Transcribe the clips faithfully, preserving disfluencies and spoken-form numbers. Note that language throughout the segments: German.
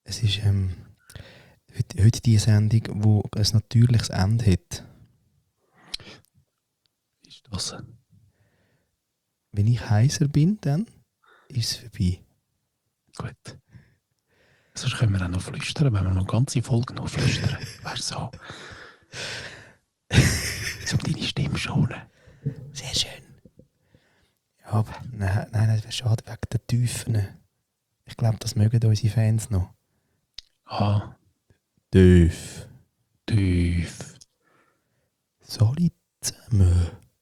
Es ist ähm, heute, heute die Sendung, die ein natürliches Ende hat. Ist das? Wenn ich heiser bin, dann ist es vorbei. Gut. Sonst können wir auch noch flüstern, wenn wir noch ganze Folge noch flüstern. Weißt du, so. Um deine Stimme schonen. Sehr schön. Ja, aber nein, nein, das wäre schade wegen der Tiefen. Ich glaube, das mögen unsere Fans noch. Ah. Tief. Tief. Solid zusammen.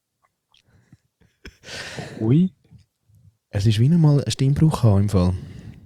Ui. Es ist wieder mal ein Stimmbruch haben im Fall.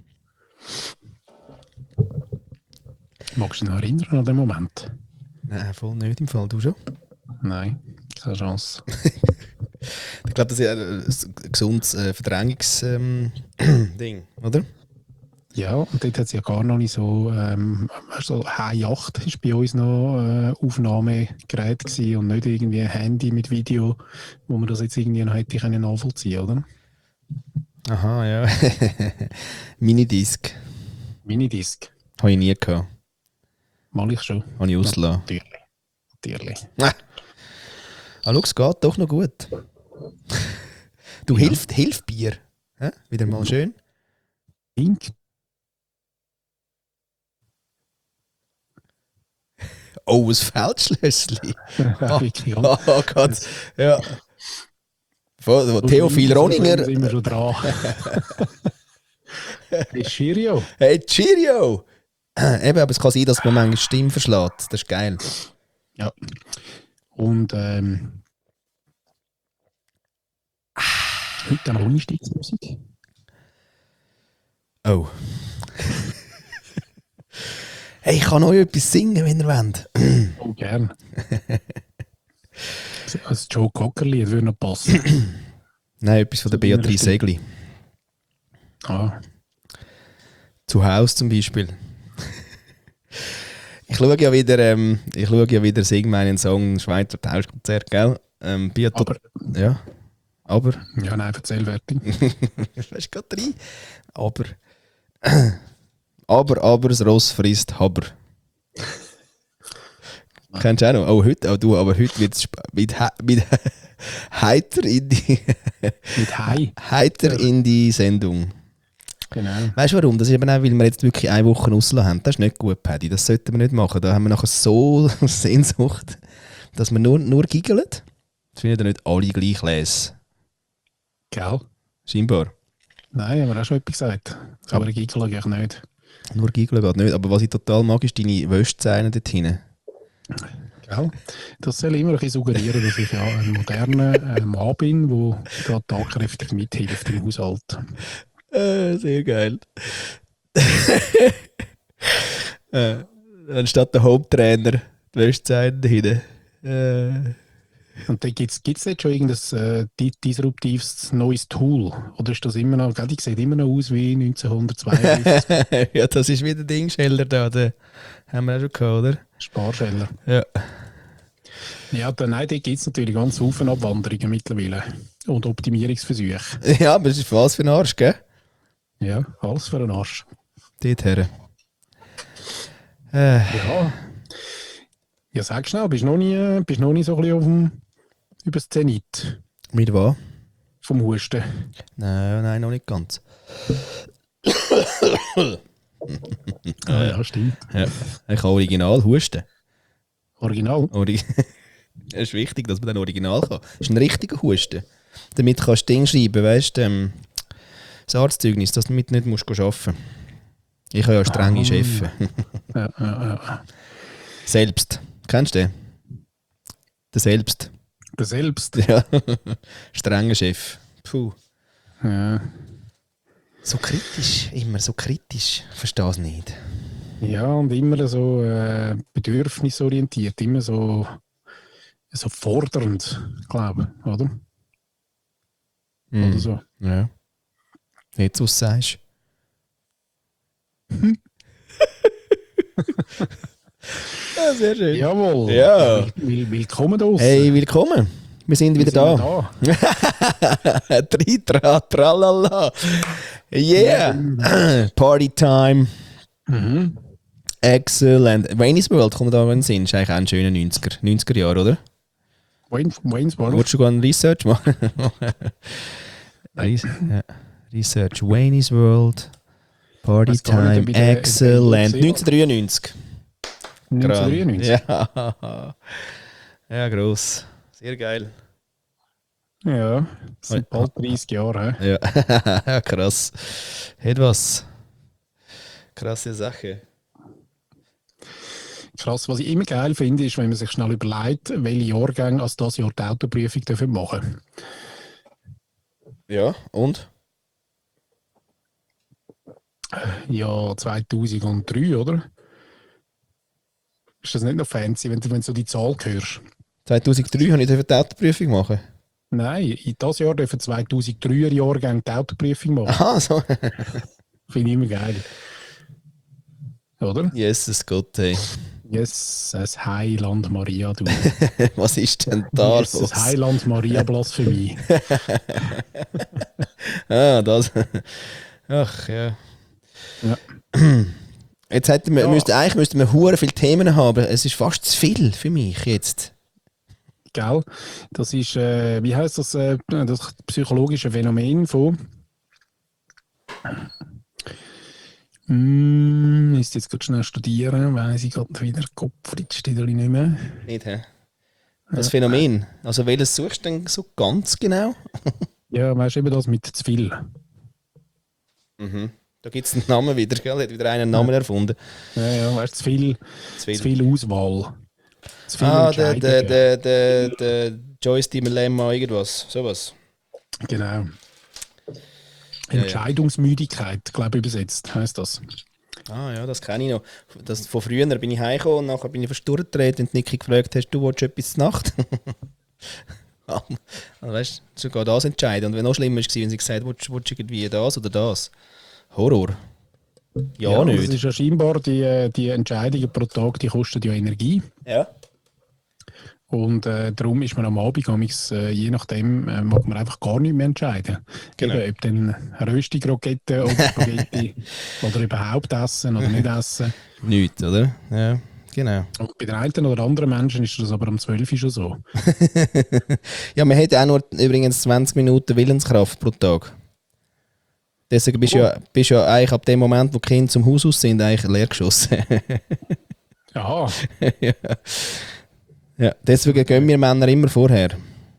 Magst du dich noch erinnern an den Moment? Nein, voll nicht im Fall. Du schon? Nein, keine Chance. Ich glaube, das ist ein gesundes äh, Verdrängungs-Ding, ähm, oder? Ja, und dort hat es ja gar noch nicht so, ähm, also H acht war bei uns noch äh, Aufnahmegerät gewesen und nicht irgendwie ein Handy mit Video, wo man das jetzt irgendwie noch hätte können nachvollziehen, oder? Aha, ja. Minidisc. Minidisc. Habe ich nie gehabt. Mal ich schon. Habe ich ausgelassen. Natürlich. Natürlich. Ah, schau, es geht doch noch gut. Du, Ja. hilft, hilft Bier. Hä? Wieder mal schön. Pink. Oh, ein Feldschlössli. Ja, wirklich. Oh, oh Gott. Ja. Von Theophil Roninger. sind wir schon dran. Hey, Cheerio. Hey, Cheerio! Eben, aber es kann sein, dass man manchmal Stimmen verschlägt. Das ist geil. Ja. Und ähm, heute haben wir ohne Stiegsmusik. Oh. Hey, ich kann euch etwas singen, wenn ihr wollt. Oh, gern. Als Joe Cocker-Lied würde noch passen. Nein, etwas von der So Beatrice deiner Segli. Ah, Zu Hause zum Beispiel. Ich schaue ja wieder, ähm, ich schaue ja wieder Sing meinen Song Schweizer Tauschkonzert, gell? Ähm, Beato- aber, ja, aber. ja, nein, erzähl fertig. Weißt du gerade rein? Aber. aber, aber, das Ross frisst Haber. Kennst du auch noch? Oh, heute, oh, du, aber heute wird es mit, he- mit heiter in die Mit Hai. heiter in die Sendung. Genau. Weißt du warum? Das ist eben auch, weil wir jetzt wirklich eine Woche rauslassen haben. Das ist nicht gut, Paddy. Das sollten wir nicht machen. Da haben wir nachher so Sehnsucht, dass wir nur, nur giggeln. Das finden ja nicht alle gleich les. Gell? Scheinbar. Nein, haben wir auch schon etwas gesagt. Aber ich giggle eigentlich nicht. Nur giggeln geht nicht. Aber was ich total mag, ist deine Wäschzähne dort hinten. Gell? Das soll immer ein bisschen suggerieren, dass ich ja ein moderner äh, Mann bin, der da tagkräftig mithilft im Haushalt. Äh, sehr geil. äh, anstatt der Haupttrainer, die Wäschzähne hinten. Äh, Und dann gibt es jetzt schon irgendein äh, di- disruptives neues Tool? Oder ist das immer noch, gell, die sieht immer noch aus wie neunzehnhundertzweiundfünfzig? ja, das ist wieder Dingscheller da. Den haben wir auch schon gehabt, oder? Sparscheller. Ja. Ja, dann, nein, da gibt es natürlich ganz Haufen Abwanderungen mittlerweile. Und Optimierungsversuche. Ja, aber das ist was für ein Arsch, gell? Ja, alles für einen Arsch. Dort her. Äh, Ja. Ja, sag schnell, bist du noch nie, äh, bist noch nie so ein bisschen auf dem über das Zenit mit was? vom Husten? Nein, nein, noch nicht ganz. Ah, ja, stimmt. Ja. Ich kann original husten. Original? Ori- Es ist wichtig, dass man dann original kann. Das ist ein richtiger Husten. Damit kannst du Ding schreiben, weißt du, ähm, das Arztzeugnis, dass du damit nicht musst arbeiten musst. Ich habe ja strenge Ah. Chefs. Ja, ja, ja. Selbst. Kennst du den? Der Selbst. Der Selbst. Ja. Strenger Chef. Puh. Ja. So kritisch, immer so kritisch. Ich verstehe es nicht. Ja, und immer so äh, bedürfnisorientiert, immer so, so fordernd, glaube ich, oder? Mm. Oder so. Ja. Jetzt, was du sagst. Ja, sehr schön. Jawohl. Ja. Will, will, willkommen da draussen. Hey, willkommen. Wir sind wieder Wir da. sind da. Tri, tra, tralala. Yeah. Party time. Mhm. Excellent. Wayne's World kommt da in den Sinn. Ist eigentlich auch ein schöner neunziger, neunziger Jahre, oder? Wayne, Wayne's World. Wolltest du gerne ein Research machen? Res ja. Research. Wayne's World. Party Weiss gar nicht, Time. ob ich den- Excellent. den- den- neunzehnhundertdreiundneunzig. neunzehnhundertdreiundneunzig. Ja. Ja, gross. Sehr geil. Ja, das sind bald dreißig Jahre. He? Ja, krass. Hat was. Krasse Sache. Krass, was ich immer geil finde, ist, wenn man sich schnell überlegt, welche Jahrgänge als das Jahr die Autoprüfung dürfen machen. Ja, und? Ja, zweitausenddrei, oder? Ist das nicht noch fancy, wenn du, wenn du so die Zahl hörst? zweitausenddrei habe ich die Autoprüfung machen. Nein, in das Jahr dürfen zweitausenddreier Jahrgänge die Autoprüfung machen. Aha, so. Finde ich immer geil. Oder? Jesus Gott, hey. Yes, das Heiland Maria, du. Was ist denn da Yes, los? das Heiland Maria Blasphemie. Ah, das. Ach, ja. Ja. Jetzt hätten wir, Ja. müsste, eigentlich müssten wir hure viele Themen haben. Es ist fast zu viel für mich jetzt. Gell? Das ist, äh, wie heißt das, äh, das psychologische Phänomen von. Hm, ist jetzt gerade schnell studieren, weiss ich gerade wieder, Gottfried steht da nicht mehr. Nicht, hä? Das Phänomen. Also welches suchst du denn so ganz genau? Ja, weißt du, eben das mit zu viel. Mhm. Da gibt es einen Namen wieder, gell? Hat wieder einen Namen erfunden. Ja, ja, weißt du, zu viel, Zu viel. zu viel Auswahl. Zu viel Ah, der, Entscheidungen. der, der, der, der Joyce Dilemma, irgendwas. Sowas. Genau. Ja, ja. Entscheidungsmüdigkeit, glaube ich, übersetzt, heisst das. Ah ja, das kenne ich noch. Das, von früher bin ich heimgekommen und nachher bin ich fast durchgedreht und Niki gefragt, hast du willst du etwas zur Nacht? Also, weißt du, sogar das entscheiden. Und wenn noch schlimmer war, wenn sie gesagt hat, willst du irgendwie das oder das? Horror. Ja, Ja, nicht. das ist ja scheinbar, die, die Entscheidungen pro Tag, die kosten ja Energie. Ja. Und äh, darum ist man am Abend, amigs, äh, je nachdem, äh, mag man einfach gar nicht mehr entscheiden. Genau. Eben, ob dann Röstig-Rakete oder Spaghetti oder überhaupt essen oder nicht essen. Nichts, oder? Ja, genau. Und bei den einen oder anderen Menschen ist das aber um zwölf Uhr schon so. Ja, man hat auch nur übrigens zwanzig Minuten Willenskraft pro Tag. Deswegen bist du ja, bist ja eigentlich ab dem Moment, wo die Kinder zum Haus aus sind, eigentlich leer geschossen. Aha, ja. Ja, deswegen gehen wir Männer immer vorher.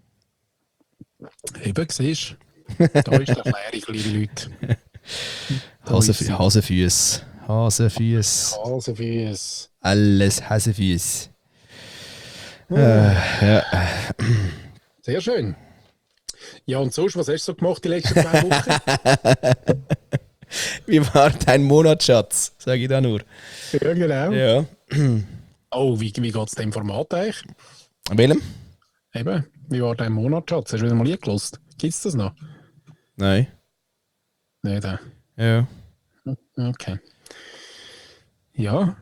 eben, siehst du. Da ist die Erklärung, liebe Leute. Da ist sie. Hasenfü Hasenfüß. Hasenfüß. Hasenfüß. Alles Hasenfüß. Äh, ja. Sehr schön. Ja, und sonst, was hast du so gemacht die letzten zwei Wochen? Wie war dein Monatsschatz? Sag ich da nur. Ja, genau. Ja. Oh, wie, wie geht es dem Format eigentlich? Willem? Eben, wie war dein Monatschatz? Hast du wieder mal eingelost? Gibt es das noch? Nein. Nicht, äh. Ja. Okay. Ja,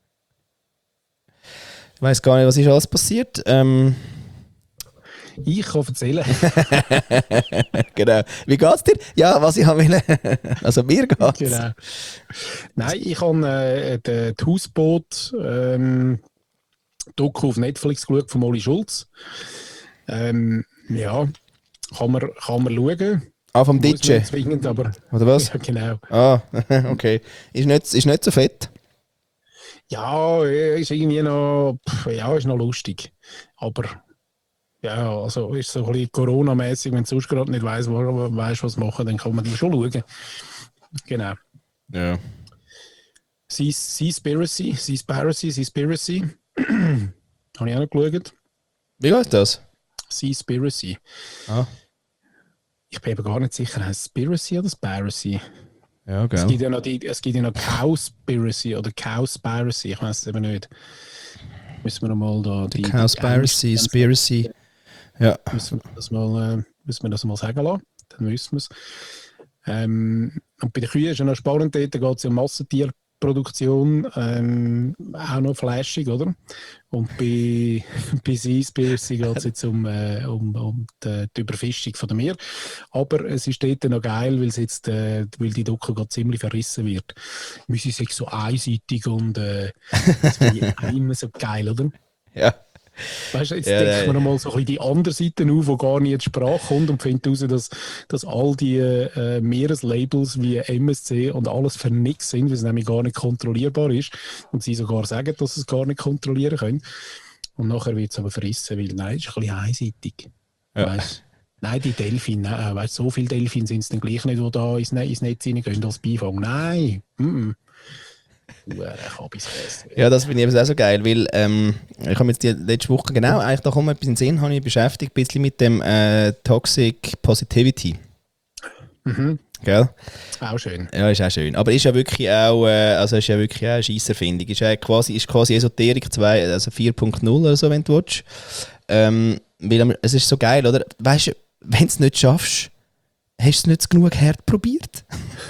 Ich weiß gar nicht, was ist alles passiert. Ähm, ich kann erzählen. genau. Wie geht's dir? Ja, was ich haben will. Also mir geht's. Genau. Nein, ich habe äh, die, die Hausboot ähm, Doku auf Netflix geschaut von Molly Schulz. Ähm, ja, kann man, kann man schauen. Ah, vom Muss man Ditsche. nicht zwingend, aber Oder was? ja, genau. Ah, okay. Ist nicht, ist nicht so fett. Ja, ist irgendwie noch, pff, ja, ist noch lustig. Aber ja, also ist so ein bisschen Corona-mäßig, wenn du sonst gerade nicht weißt, wo, weißt, was machen, dann kann man die schon schauen. Genau. Ja. Seaspiracy, Seaspiracy, Seaspiracy. Habe ich auch noch geschaut. Wie geht das? Seaspiracy. Ah. Ich bin eben gar nicht sicher, heißt es Spiracy oder Spiracy? Ja, Es genau. gibt ja noch, die, es gibt ja noch Cowspiracy oder Cowspiracy, ich weiß es eben nicht. Müssen wir noch mal da die... die Cowspiracy, die- Spiracy. Ja. Müssen wir das mal, äh, müssen wir das mal sagen lassen, dann wissen wir es. Ähm, und bei den Kühen ist ja noch spannend, dort geht es ja um Massentier, Produktion ähm, auch noch flashig, oder? Und bei, bei Seaspiracy geht es jetzt um, äh, um, um die, die Überfischung von dem Meer. Aber es ist dort noch geil, weil, es jetzt, äh, weil die Doku gerade ziemlich verrissen wird. Müssen sie so einseitig und äh, das finde ich auch immer so geil, oder? Ja. Weißt du, jetzt Ja, deckt nein. man nochmal so ein bisschen die andere Seite auf, wo gar nicht zur Sprache kommt und findet heraus, dass, dass all die äh, Meereslabels wie M S C und alles für nichts sind, weil es nämlich gar nicht kontrollierbar ist und sie sogar sagen, dass sie es gar nicht kontrollieren können. Und nachher wird es aber verrissen, weil nein, es ist ein bisschen einseitig. Ja. Weißt, nein, die Delfine, nein, weißt, so viele Delfine sind es dann gleich nicht, die da ins, Ne- ins Netz reingehen als Beifang. Nein, mm -mm. Ja, das finde ich eben auch so geil, weil ähm, ich habe jetzt die letzte Woche genau, eigentlich da kommt etwas in den Sinn, habe ich beschäftigt, ein bisschen mit dem äh, Toxic Positivity. Mhm. Gell? Auch schön. Ja, ist auch schön. Aber ist ja wirklich auch, äh, also ist ja wirklich auch eine Scheisserfindung. Ist ja quasi, ist quasi Esoterik zwei, also vier Punkt null oder so, wenn du willst. Ähm, weil es ist so geil, oder? Weißt du, wenn du es nicht schaffst, hast du es nicht genug hart probiert.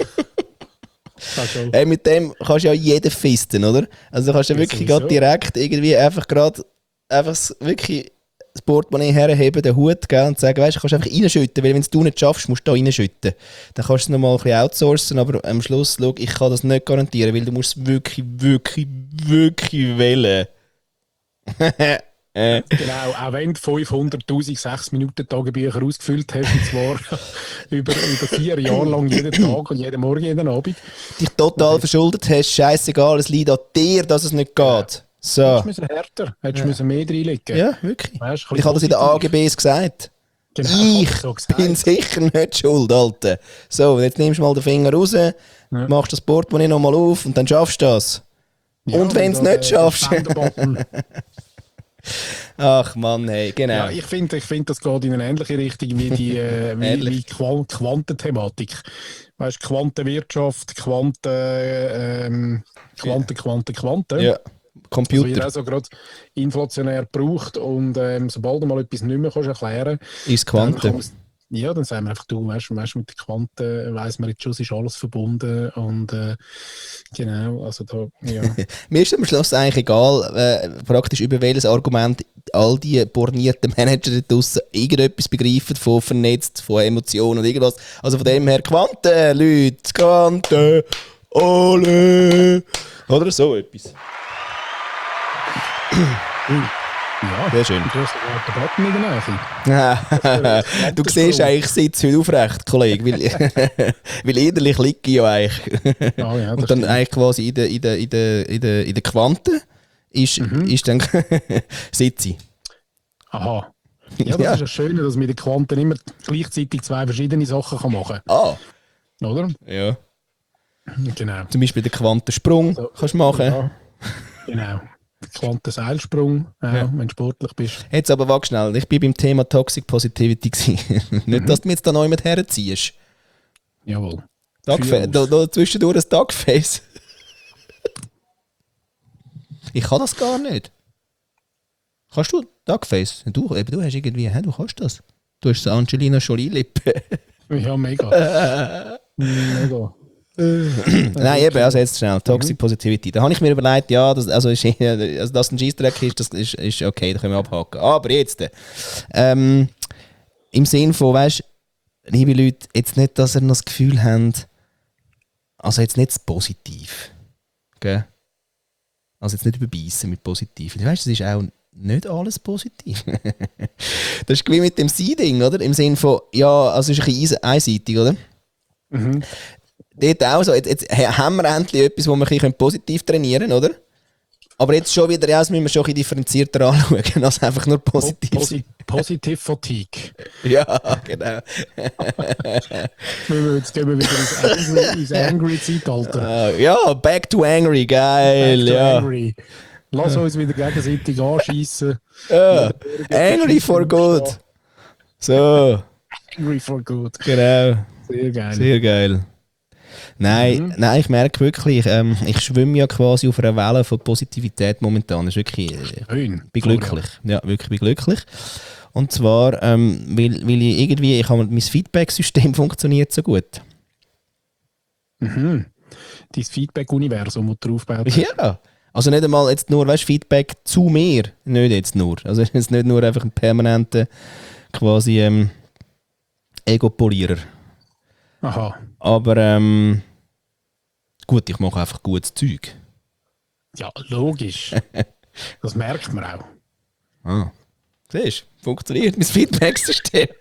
Also, Hey, mit dem kannst du ja jeden fisten, oder? Also du kannst ja Ja, wirklich sowieso. gerade direkt irgendwie einfach gerade einfach s- wirklich das Portemonnaie herheben, den Hut, gell, und sagen, weißt du, kannst einfach reinschütten, weil wenn du es nicht schaffst, musst du da reinschütten. Dann kannst du es nochmal ein bisschen outsourcen, aber am Schluss, schau, ich kann das nicht garantieren, weil du musst es wirklich, wirklich, wirklich wählen. äh. Genau, auch wenn du fünfhunderttausend sechs Minuten Tagebücher ausgefüllt hast, und zwar über, über vier Jahre lang jeden Tag und jeden Morgen, jeden Abend. Dich total verschuldet hast, scheißegal, es liegt an dir, dass es nicht geht. So. Hättest du härter, hättest du Ja. mehr reinlegen. Ja, wirklich. Weißt, ein Ich habe das in den A G positiv. Bs gesagt. Genau, Ich so gesagt. bin sicher nicht schuld, Alter. So, jetzt nimmst du mal den Finger raus, machst das Portemonnaie nochmal auf und dann schaffst du das. Ja, und wenn du es da nicht der- schaffst. der Spenderbutton. Ach Mann, hey, genau. Ja, ich finde, ich find, das geht in eine ähnliche Richtung wie die äh, wie, Ähnlich. wie Qual Quantenthematik. Weißt, Quantenwirtschaft, Quanten, ähm, Quanten, Quanten, Quanten. ja, Also wird Computer auch so gerade inflationär gebraucht und ähm, sobald du mal etwas nicht mehr kannst erklären ist dann Quanten. kommst- ja, dann sagen wir einfach, du, weißt, weißt, mit den Quanten weiss man jetzt schon, es ist alles verbunden und äh, genau, also da, ja. Mir ist am Schluss eigentlich egal, äh, praktisch über welches Argument all die bornierten Manager da draussen irgendetwas begreifen von vernetzt, von Emotionen und irgendwas. Also von dem her, Quanten, Leute, Quanten, alle. Oder so etwas. Ja, Sehr schön. du hast den Button in der Nähe. Du siehst eigentlich, ich sitze heute aufrecht, Kollege, weil, weil innerlich liege ich ja eigentlich. Ah, ja, das Und dann stimmt. eigentlich quasi in der, in der, in der, in der, in der Quante ist, ist dann sitze ich. Aha. Ja, das Ja. ist das Schöne, dass man mit den Quanten immer gleichzeitig zwei verschiedene Sachen kann machen Ah, kann. Oder? ja. Genau. Zum Beispiel den Quantensprung So, kannst du machen. Ja, genau. Quantenseilsprung, auch, Ja. wenn du sportlich bist. Jetzt aber warte schnell, ich bin beim Thema Toxic Positivity gewesen. Nicht, dass du mich jetzt da neu mit herziehst. Jawohl. Duckfa- Führ da, aus. da zwischendurch ein Duckface. Ich kann das gar nicht. Kannst du Duckface? Du, eben, du hast irgendwie, hä, du kannst das. Du hast so Angelina Jolie-Lippe. Ja, mega. mega. Nein, eben, also jetzt schnell, Toxic Positivity. Da habe ich mir überlegt, ja, das, also, ist, also dass ein Scheissdreck ist, das ist, ist okay, da können wir abhaken. Aber jetzt, ähm, im Sinn von, weißt du, liebe Leute, jetzt nicht, dass ihr noch das Gefühl habt, also jetzt nicht das Positiv. Gell? Also jetzt nicht überbeissen mit Positiv. Weißt du, das ist auch nicht alles positiv. Das ist wie mit dem Sie-Ding, oder? Im Sinn von, ja, also es ist ein bisschen einseitig, oder? Mhm. Dort auch so, jetzt, jetzt haben wir endlich etwas, wo wir ein bisschen positiv trainieren können, oder? Aber jetzt schon wieder, ja, das müssen wir schon ein bisschen differenzierter anschauen, als einfach nur positiv. Posi Positive Fatigue. Ja, genau. Jetzt müssen wir- Jetzt gehen wir wieder ins Angry, ins angry Zeitalter. Ah, ja, back to angry, geil, Back to ja. angry. Lass uns wieder gegenseitig anschiessen. ja. Angry for good. So, Angry for good. genau. Sehr geil. Sehr geil. Nein, Mhm. nein, ich merke wirklich, ähm, ich schwimme ja quasi auf einer Welle von Positivität momentan. Das ist wirklich, äh, Schön. bin glücklich. Ja, wirklich bin glücklich. Und zwar, ähm, weil, weil ich irgendwie, ich habe, mein Feedback-System funktioniert so gut. Mhm. dein Feedback-Universum, das du aufgebaut hast. Ja. Also nicht einmal jetzt nur, weißt, Feedback zu mir. Nicht jetzt nur. Also es ist nicht nur einfach ein permanenter quasi ähm, Ego-Polierer. Aha. Aber ähm, gut, ich mache einfach gutes Zeug. Ja, logisch. Das merkt man auch. Ah. Siehst du, funktioniert mein Feedback-System.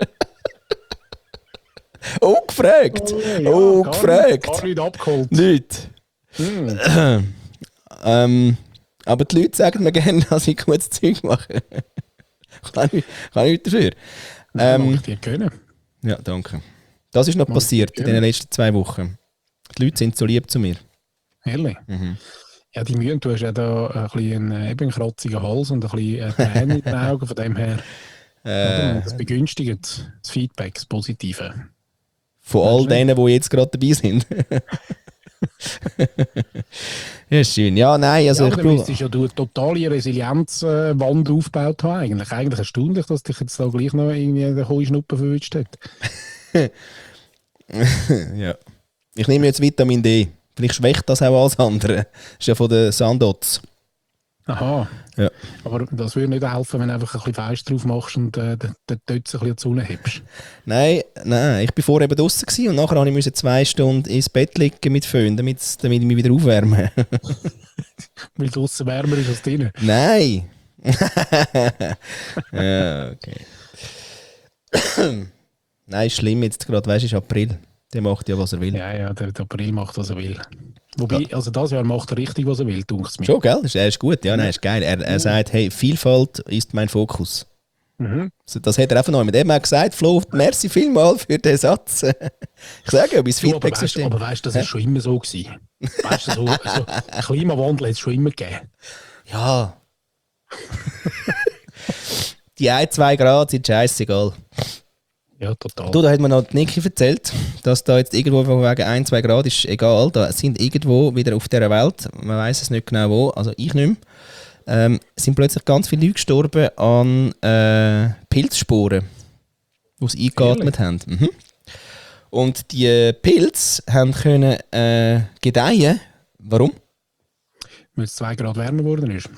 Oh, gefragt! Oh, ja, oh, gar gefragt! Nicht, gar nicht abgeholt. Nicht. Hm. ähm, aber die Leute sagen mir gerne, dass ich gutes Zeug mache. kann, ich, kann ich nichts dafür. Ähm, Ähm, ich dir können. ja, danke. Das ist noch Mag passiert ich in dir den letzten zwei Wochen. Die Leute sind so lieb zu mir. Ehrlich? Mhm. Ja, die Mühen, du hast ja da ein bisschen einen, eben einen kratzigen Hals und ein bisschen äh, Tränen in den Augen, von dem her. Oder? Äh, Und das begünstigt das Feedback, das Positive. von all denen, die jetzt gerade dabei sind. Ja, schön. Ja, nein, also Ja, ich aber dann brauche... müsstest ja du eine totale Resilienzwand aufgebaut haben. Eigentlich. Eigentlich erstaunlich, dass dich jetzt da gleich noch irgendwie der Heuschnuppen verwünscht hat. ja. Ich nehme jetzt Vitamin D. Vielleicht schwächt das auch alles andere. Das ist ja von den Sandoz. Aha. Ja. Aber das würde nicht helfen, wenn du einfach ein bisschen Fleisch drauf machst und äh, den den Tötz ein bisschen an die Sonne hebst. Nein, nein, ich war vorher eben draußen gewesen und nachher musste ich zwei Stunden ins Bett liegen mit Föhn, damit, damit ich mich wieder aufwärme. Weil draussen wärmer ist als drinnen. Nein! Ja, okay. Nein, ist schlimm jetzt gerade, weißt du, ist April. Der macht ja, was er will. Ja, ja, der, der April macht, was er will. Wobei, also das Jahr macht er richtig, was er will, denke ich mir. Schon, gell? Er ist gut, ja, nein, ist geil. Er, er sagt, hey, Vielfalt ist mein Fokus. Mhm. Also das hat er einfach noch mit dem gesagt. Flo, merci vielmal für den Satz. Ich sage ja, mein Du, aber weißt, Feedback-System. aber weißt du, das ist schon immer so gewesen. Weißt du, so, so Klimawandel hat es schon immer gegeben. Ja. Die ein, zwei Grad sind scheißegal. Ja, total. Du, da hat mir noch die Niki erzählt, dass da jetzt irgendwo von wegen ein, zwei Grad ist egal. Da sind irgendwo wieder auf dieser Welt, man weiß es nicht genau wo, also ich nicht mehr, ähm, sind plötzlich ganz viele Leute gestorben an äh, Pilzsporen, die sie eingeatmet haben. Mhm. Und die Pilze haben können äh, gedeihen. Warum? Weil es zwei Grad wärmer geworden ist.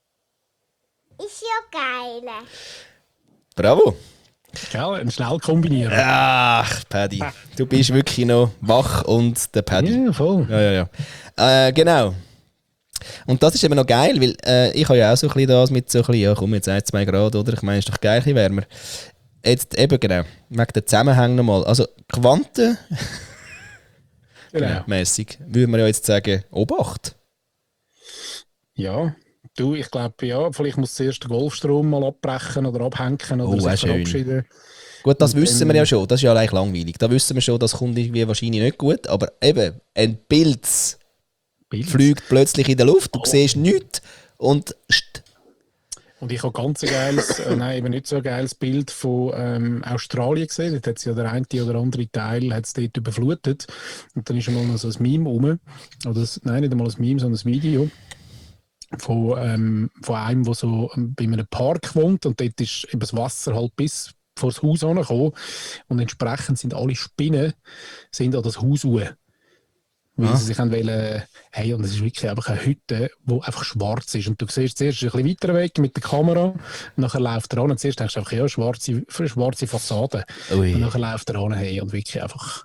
Ist ja geil. Bravo! Gell? Schnell kombinieren. Ach, Paddy, du bist wirklich noch wach und der Paddy. Ja, voll. Ja, ja, ja. Äh, genau. Und das ist eben noch geil, weil äh, ich habe ja auch so ein bisschen das mit so ein bisschen, ja komm, jetzt ein, zwei Grad, oder? Ich meine, es ist doch geil, ein bisschen wärmer. Jetzt eben genau, wegen der Zusammenhänge nochmal. Also Quanten Genau. mäßig würde man ja jetzt sagen, Obacht. Ja. Du, ich glaube, ja, vielleicht muss zuerst der Golfstrom mal abbrechen oder abhängen oder Oh, sich schön. verabschieden. Gut, das Und wissen dann- wir ja schon, das ist ja eigentlich langweilig. Da wissen wir schon, das kommt irgendwie wahrscheinlich nicht gut, aber eben, ein Pilz Bild. fliegt plötzlich in der Luft, du Oh. siehst nichts und st- Und ich habe ganz ein geiles, äh, nein, eben nicht so ein geiles Bild von ähm, Australien gesehen. Dort hat es ja der eine oder andere Teil hat's dort überflutet. Und dann ist einmal noch so ein Meme rum. Oder das, nein, nicht einmal ein Meme, sondern ein Video von, ähm, von einem, der so ähm, bei einem Park wohnt. Und dort ist eben das Wasser halt bis vor das Haus angekommen. Und entsprechend sind alle Spinnen sind an das Haus hoch. Weil Ah. sie sich haben wollen, hey, und es ist wirklich einfach eine Hütte, die einfach schwarz ist. Und du siehst zuerst ein bisschen weiter weg mit der Kamera, und nachher läuft er an und zuerst denkst du einfach, ja, schwarze, schwarze Fassade. Ui. Und nachher läuft er an, hey, und wirklich einfach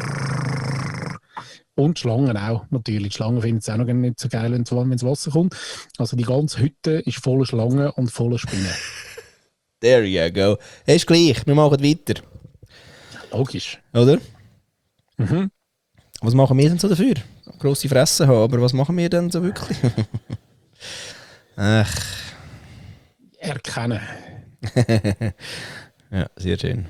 und die Schlangen auch, natürlich. Die Schlangen finden es auch noch nicht so geil, wenn das Wasser kommt. Also die ganze Hütte ist voller Schlangen und voller Spinnen. There you go. Hey, ist gleich, wir machen weiter. Logisch. Oder? Mhm. Was machen wir denn so dafür? Grosse Fresse haben, aber was machen wir denn so wirklich? Ach, Erkennen. ja, sehr schön.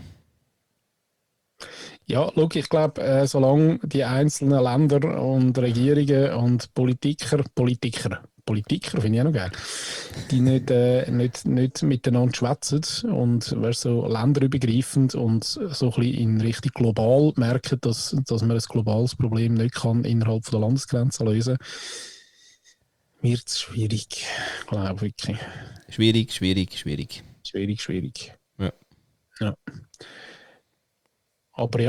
Ja, schau, ich glaube, äh, solange die einzelnen Länder und Regierungen und Politiker, Politiker, Politiker finde ich auch noch geil, die nicht, äh, nicht, nicht miteinander schwätzen und weißt, so länderübergreifend und so ein bisschen in Richtung global merken, dass, dass man ein globales Problem nicht kann innerhalb von der Landesgrenze lösen, wird es schwierig, glaube ich, wirklich. Schwierig, schwierig, schwierig. Schwierig, schwierig. Ja. Ja. Aber ja,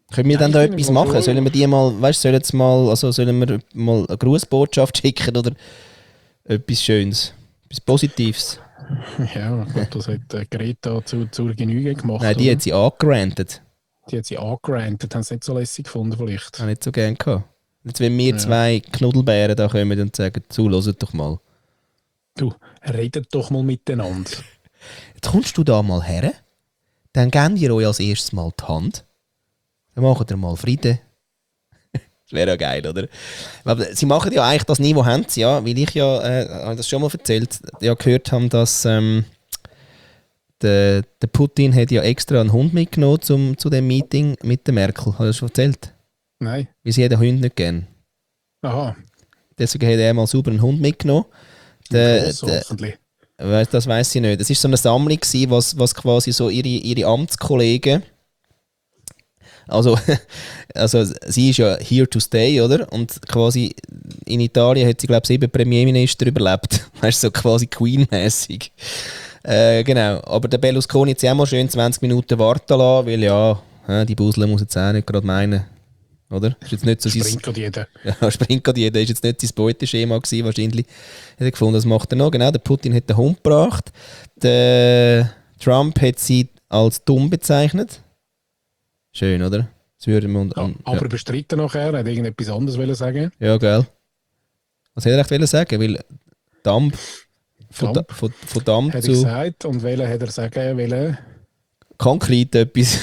Können wir Ja, dann ich da finde etwas mal machen? schon- Sollen wir die mal, weißt du, sollen, jetzt mal, also sollen wir mal eine Grußbotschaft schicken oder etwas Schönes, etwas Positives? Ja, ich glaube, das hat äh, Greta zu, zur Genüge gemacht. Nein, die oder? hat sie angerantet. die hat sie angerantet, haben sie nicht so lässig gefunden vielleicht. Habe ich nicht so gerne gehabt. Jetzt, wenn wir Ja. zwei Knuddelbären da kommen und sagen, zu, hört doch mal. Du, redet doch mal miteinander. Jetzt kommst du da mal her, dann geben wir euch als erstes mal die Hand. Dann machen wir mal Frieden. Das wäre ja geil, oder? Aber sie machen ja eigentlich das Niveau, haben sie ja, weil ich ja, äh, habe das schon mal erzählt, ja gehört habe, dass ähm, der, der Putin hat ja extra einen Hund mitgenommen zum, zu dem Meeting mit der Merkel. Hast du das schon erzählt? Nein. Weil sie hat den Hund nicht gern. Aha. Deswegen hat er mal sauber einen Hund mitgenommen. Der, Gross, der, hoffentlich. Weiss- Das weiß ich nicht. Es war so eine Sammlung, gewesen, was, was quasi so ihre, ihre Amtskollegen. Also, also, sie ist ja here to stay, oder? Und quasi in Italien hat sie, glaube ich, sieben Premierminister überlebt. Weißt du, so quasi Queen-mäßig. Äh, genau. Aber der Berlusconi hat sie auch mal schön zwanzig Minuten warten lassen, weil ja, hä, die Busle muss jetzt auch nicht gerade meinen. Oder? Ist jetzt nicht so sein- Springt gerade jeder. ja, springt gerade jeder. Das war jetzt nicht sein Beuteschema gewesen, wahrscheinlich. Hat er gefunden, das macht er noch. Genau, der Putin hat den Hund gebracht. Der Trump hat sie als dumm bezeichnet. Schön, oder? Das würde man... Ja, aber bestritten nachher, er hat irgendetwas anderes wollen sagen. Ja, ja, gell. Was hätte er echt wollen sagen? Weil Dampf... Von, Dampf. Da- von, von Dampf Hat er zu gesagt. Und wollen hat er sagen, wollen. Konkret etwas.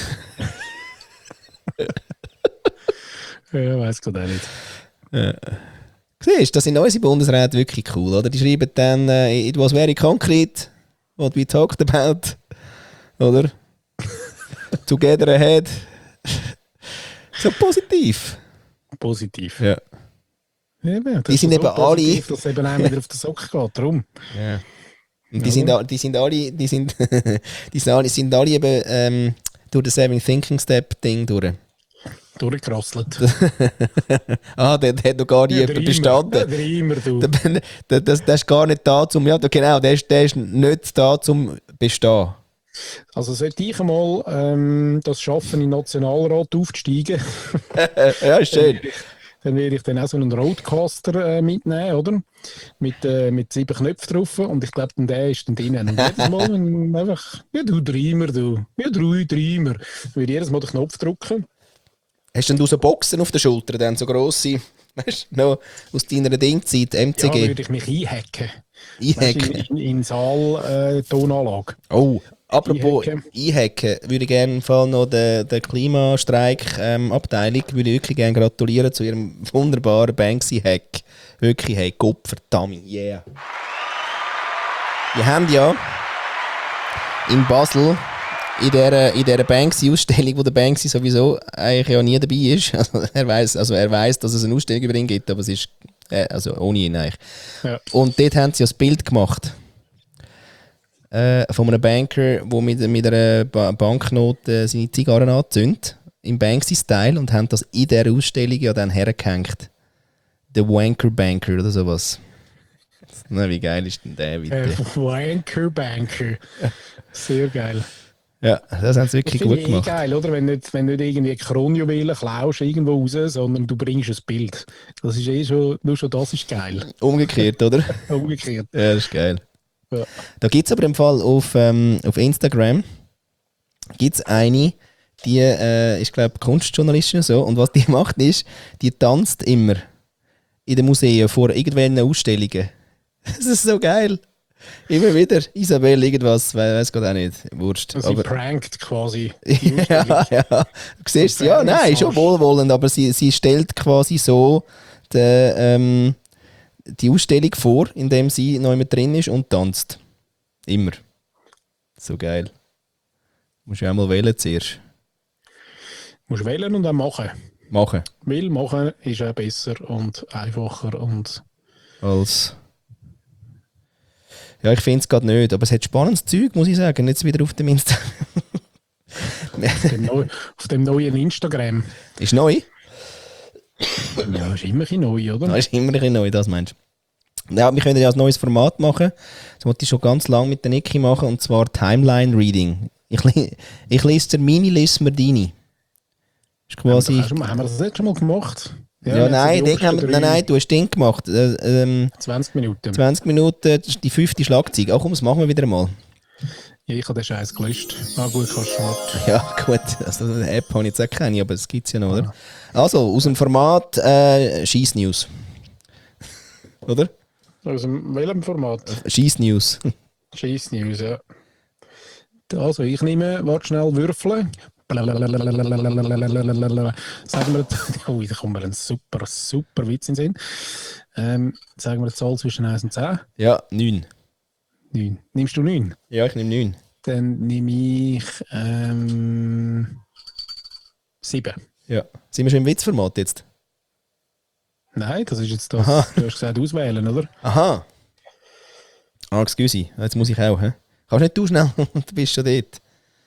Ja, weiß gerade auch nicht. Siehst du, das sind unsere Bundesräte wirklich cool, oder? Die schreiben dann, äh, it was very concrete, what we talked about, oder? Together ahead. So positiv. Positiv. Ja. Eben, das Die ist sind so eben positiv, alle- dass es eben auch wieder auf den Sock geht. Darum. ja. Und die, Ja. sind, a- die sind alle, die sind, die sind alle, sind alle eben ähm, durch das Seven Thinking Step Ding durch. Durchgerasselt. Ah, der, der hat noch gar nie Ja, jemand der bestanden. Der immer, du. Der, der, der, der ist gar nicht da zum, ja genau, der ist, der ist nicht da zum bestehen. Also sollte ich einmal ähm, das schaffen, in den Nationalrat aufzusteigen, Ja, ist schön. dann werde ich dann auch so einen Roadcaster äh, mitnehmen, oder? Mit, äh, mit sieben Knöpfen drauf. Und ich glaube, dann der ist dann drin. Und jedes Mal wenn einfach, ja du Dreimer, du. Ja, drei Dreimer. Ich würde jedes Mal den Knopf drücken. Hast denn du so Boxen auf der Schulter, dann so grosse, weißt du, noch aus deiner Dingzeit, M C Ja, G? würde ich mich einhacken. Weißt, Einhacken. in, in, in Saal-Tonanlage. Oh, apropos Einhacken. Einhacken, würde ich gerne im Fall noch der, der Klimastreik-Abteilung würde ich wirklich gerne gratulieren zu ihrem wunderbaren Banksy-Hack. Wirklich, hey, Gott verdammt, yeah. Wir haben ja in Basel in dieser, in dieser Banksy-Ausstellung, wo der Banksy sowieso eigentlich ja nie dabei ist. Also er weiß, also er weiss, dass es eine Ausstellung über ihn gibt, aber es ist äh, also ohne ihn eigentlich. Ja. Und dort haben sie ja das Bild gemacht äh, von einem Banker, der mit, mit einer ba Banknote seine Zigarren anzündet, im Banksy-Style, und haben das in dieser Ausstellung ja dann hergehängt. Der Wanker Banker oder sowas. Na, wie geil ist denn der bitte? Äh, Wanker Banker. Sehr geil. Ja, das haben sie Ich wirklich finde gut eh gemacht. geil, oder? Wenn nicht, wenn nicht irgendwie Kronjuwelen klaust irgendwo raus, sondern du bringst ein Bild. Das ist eh schon, nur schon das ist geil. Umgekehrt, oder? Umgekehrt. Ja, das ist geil. Ja. Da gibt es aber im Fall auf, ähm, auf Instagram gibt's eine, die äh, ist, glaube ich, Kunstjournalistin und so. Und was die macht ist, die tanzt immer in den Museen vor irgendwelchen Ausstellungen. Das ist so geil. Immer wieder. Isabelle, irgendwas, we weiß gerade auch nicht. Wurscht. Sie Aber, prankt quasi. die ja, Ausstellung. ja. Du siehst, ja, nein, schon wohlwollend, aber sie, sie stellt quasi so den, ähm, die Ausstellung vor, indem sie noch immer drin ist und tanzt. Immer. So geil. Musst du auch mal wählen zuerst. Musst wählen und dann machen. Machen. Weil machen ist auch besser und einfacher und Als. Ja, ich finde es gerade nicht, aber es hat spannendes Zeug, muss ich sagen. Jetzt wieder auf dem Insta. auf dem, neu, auf dem neuen Instagram. Ist neu? Ja, ist immer ein bisschen neu, oder? Das ist immer ein bisschen neu, das meinst du. Ja, wir können ja ein neues Format machen. Das wollte ich schon ganz lange mit der Niki machen, und zwar Timeline Reading. Ich, li- ich lese dir meine, lese mir deine. Ist quasi... Haben wir, haben wir das nicht schon mal gemacht? Ja, ja nein, die haben wir, nein, nein, du hast Ding gemacht. Äh, ähm, zwanzig Minuten. zwanzig Minuten, das ist die fünfte Schlagzeug. Ach komm, das machen wir wieder mal. Ja, ich habe den Scheiß gelöscht. Ah gut, kannst du schon. Ja, gut. Also eine App habe ich jetzt auch keine, aber das gibt es ja noch, oder? Also, aus dem Format äh, Scheiss News. Oder? Aus dem welchem Format? Scheiss News. Scheiss News, ja. Also, ich nehme, warte schnell, Würfeln. Sagen wir, oh, da kommt mir ein super, super Witz in den Sinn. Ähm, sagen wir eine Zahl zwischen eins und zehn. Ja, neun. neun. Nimmst du neun? Ja, ich nehme neun. Dann nehme ich ähm, sieben. Ja. Sind wir schon im Witzformat jetzt? Nein, das ist jetzt das. Aha. Du hast gesagt, auswählen, oder? Aha. Ah, excuse. Jetzt muss ich auch. He? Kannst nicht du schnell? Du bist schon dort.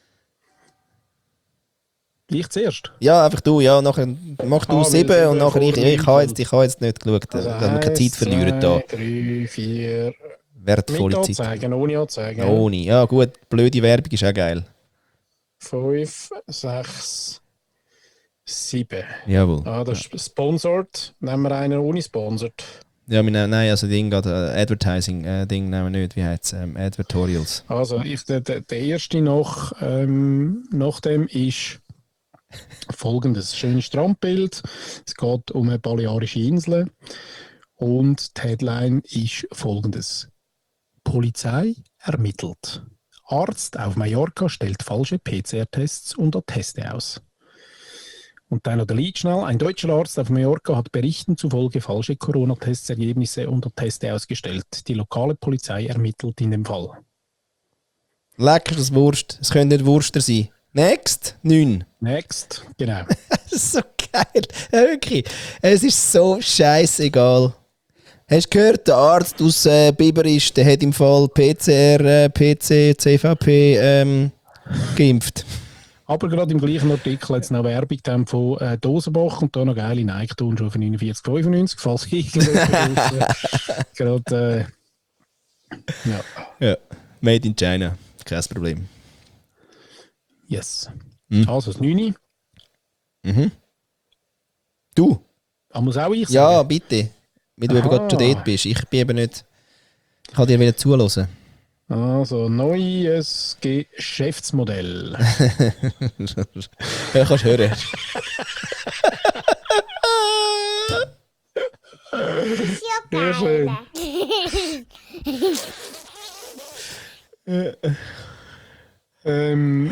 Ich zuerst. Ja, einfach du. Ja, nachher mach du Ah, sieben weil und sie nachher ich. vor Ich neun habe jetzt, ich habe jetzt nicht geschaut. Also Da haben wir keine Zeit verlieren da. drei, vier. Wertvolle Mit Zeit. anzeigen, ohne anzeigen. Ohne. Ja, gut. Blöde Werbung ist auch geil. fünf, sechs, sieben. Jawohl. Ah, das ist sponsored. Nehmen wir einen ohne sponsored. Ja, wir nehmen, nein, also Ding gerade äh, Advertising äh, Ding nehmen wir nicht. Wie heißt es? Ähm, Advertorials. Also ich, der, der, der erste nach, ähm, nach dem ist folgendes. Schönes Strandbild. Es geht um eine balearische Insel. Und die Headline ist folgendes. Polizei ermittelt. Arzt auf Mallorca stellt falsche P C R-Tests und Atteste aus. Und dann noch der Lied schnell. Ein deutscher Arzt auf Mallorca hat Berichten zufolge falsche Corona-Testergebnisse und Atteste ausgestellt. Die lokale Polizei ermittelt in dem Fall. Lecker das Wurst. Es könnte nicht Wurster sein. Next. neun. Next. Genau. Das ist so geil. Ja, wirklich. Es ist so scheißegal. Hast du gehört, der Arzt aus äh, Biberisch, der hat im Fall P C R, äh, P C, C V P ähm, geimpft. Aber gerade im gleichen Artikel hat es noch Werbung gegeben von äh, Dosenbach und da noch geile Nike-Turnschuhe für neunundvierzig fünfundneunzig, falls irgendjemand gerade äh, ja. Ja, made in China. Kein Problem. Yes. Hm. Also das neun. Mhm. Du? Ah, muss auch ich sagen? Ja, bitte. Weil du Aha. eben gerade schon dort bist. Ich bin eben nicht... Ich kann dir wieder zuhören. Also, neues Geschäftsmodell. Ja, kannst hören. Ist ja Sehr schön. geil. ähm,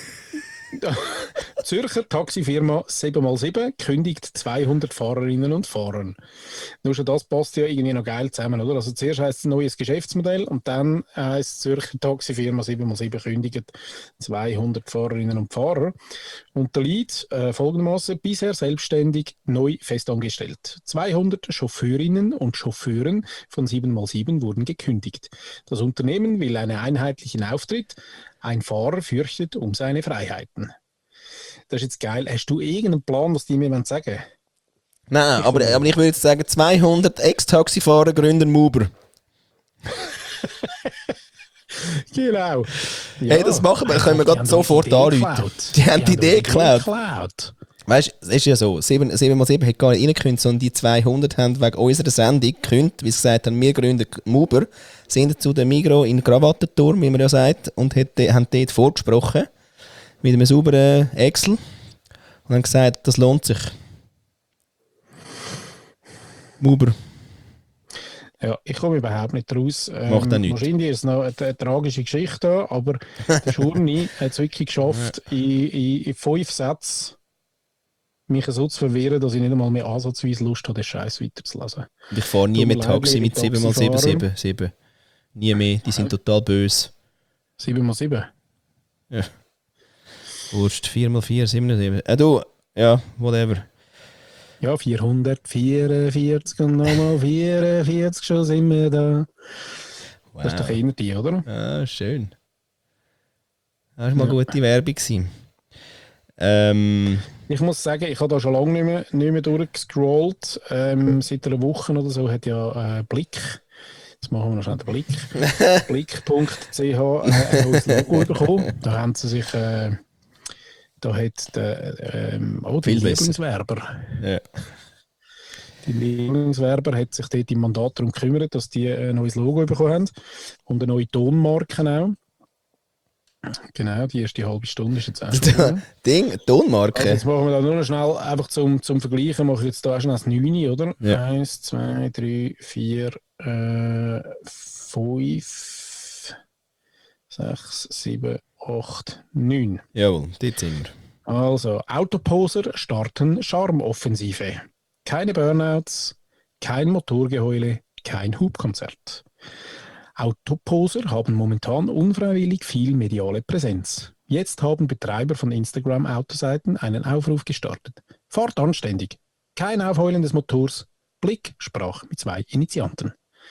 Zürcher Taxifirma sieben mal sieben kündigt zweihundert Fahrerinnen und Fahrern. Nur schon das passt ja irgendwie noch geil zusammen, oder? Also zuerst heisst es ein neues Geschäftsmodell und dann heisst Zürcher Taxifirma sieben mal sieben kündigt zweihundert Fahrerinnen und Fahrer. Und der Lied äh, folgendermaßen: bisher selbstständig, neu festangestellt. zweihundert Chauffeurinnen und Chauffeuren von sieben mal sieben wurden gekündigt. Das Unternehmen will einen einheitlichen Auftritt. Ein Fahrer fürchtet um seine Freiheiten. Das ist jetzt geil. Hast du irgendeinen Plan, was die mir sagen wollen? Nein, aber, aber ich würde jetzt sagen, zweihundert Ex-Taxifahrer gründen Uber. Genau. Hey, das machen wir, können wir gerade sofort anrufen. Die haben die Idee geklaut. Weißt du, es ist ja so, sieben mal sieben hat gar nicht reingekündigt, sondern die zweihundert haben wegen unserer Sendung gekündigt, wie sie gesagt haben, wir gründen Uber, sind zu dem Migros in Krawatenturm, wie man ja sagt, und hat, haben dort vorgesprochen mit einem sauberen Excel und haben gesagt, das lohnt sich. Uber. Ja, ich komme überhaupt nicht raus. Ähm, Macht auch nichts. Wahrscheinlich ist es noch eine, eine tragische Geschichte da, aber der Schurni hat es wirklich geschafft, in, in, in fünf Sätzen mich so zu verwirren, dass ich nicht einmal mehr ansatzweise Lust habe, den Scheiß weiterzulesen. Ich fahre nie Tut mir mit leid, Taxi liebe mit sieben mal sieben Taxifahrer. sieben sieben. Nie mehr, die sind total böse. sieben mal sieben. Ja. Wurst, vier mal vier, sieben mal sieben. Äh, du, ja, whatever. Ja, vierhundertvierundvierzig und nochmal vierundvierzig, schon sind wir da. Wow. Das ist doch eher die, oder? Ah, schön. Das war mal Ja. gute Werbung gewesen. Ähm, Ich muss sagen, ich habe da schon lange nicht mehr, nicht mehr durchgescrollt. Ähm, seit einer Woche oder so hat ja äh, Blick, jetzt machen wir noch schnell den Blick, blick punkt c h äh, ein neues Logo bekommen. Da haben sie sich, äh, da hat der, ähm, oh, der Viel besser. Lieblingswerber. Ja. Die Lieblingswerber hat sich dort im Mandat darum gekümmert, dass die ein neues Logo bekommen haben und eine neue Tonmarke auch. Genau, die erste halbe Stunde ist jetzt auch schon rum. Ding, Tonmarke. Also jetzt machen wir da nur noch schnell, einfach zum, zum Vergleichen, mache ich jetzt da auch schnell das neun, oder? Ja. Eins, zwei, drei, vier, äh, fünf, sechs, sieben, acht, neun. Jawohl, dort sind wir. Also, Autoposer starten Charmoffensive. Keine Burnouts, kein Motorgeheule, kein Hubkonzert. Autoposer haben momentan unfreiwillig viel mediale Präsenz. Jetzt haben Betreiber von Instagram-Autoseiten einen Aufruf gestartet. Fahrt anständig. Kein Aufheulen des Motors. Blick sprach mit zwei Initianten.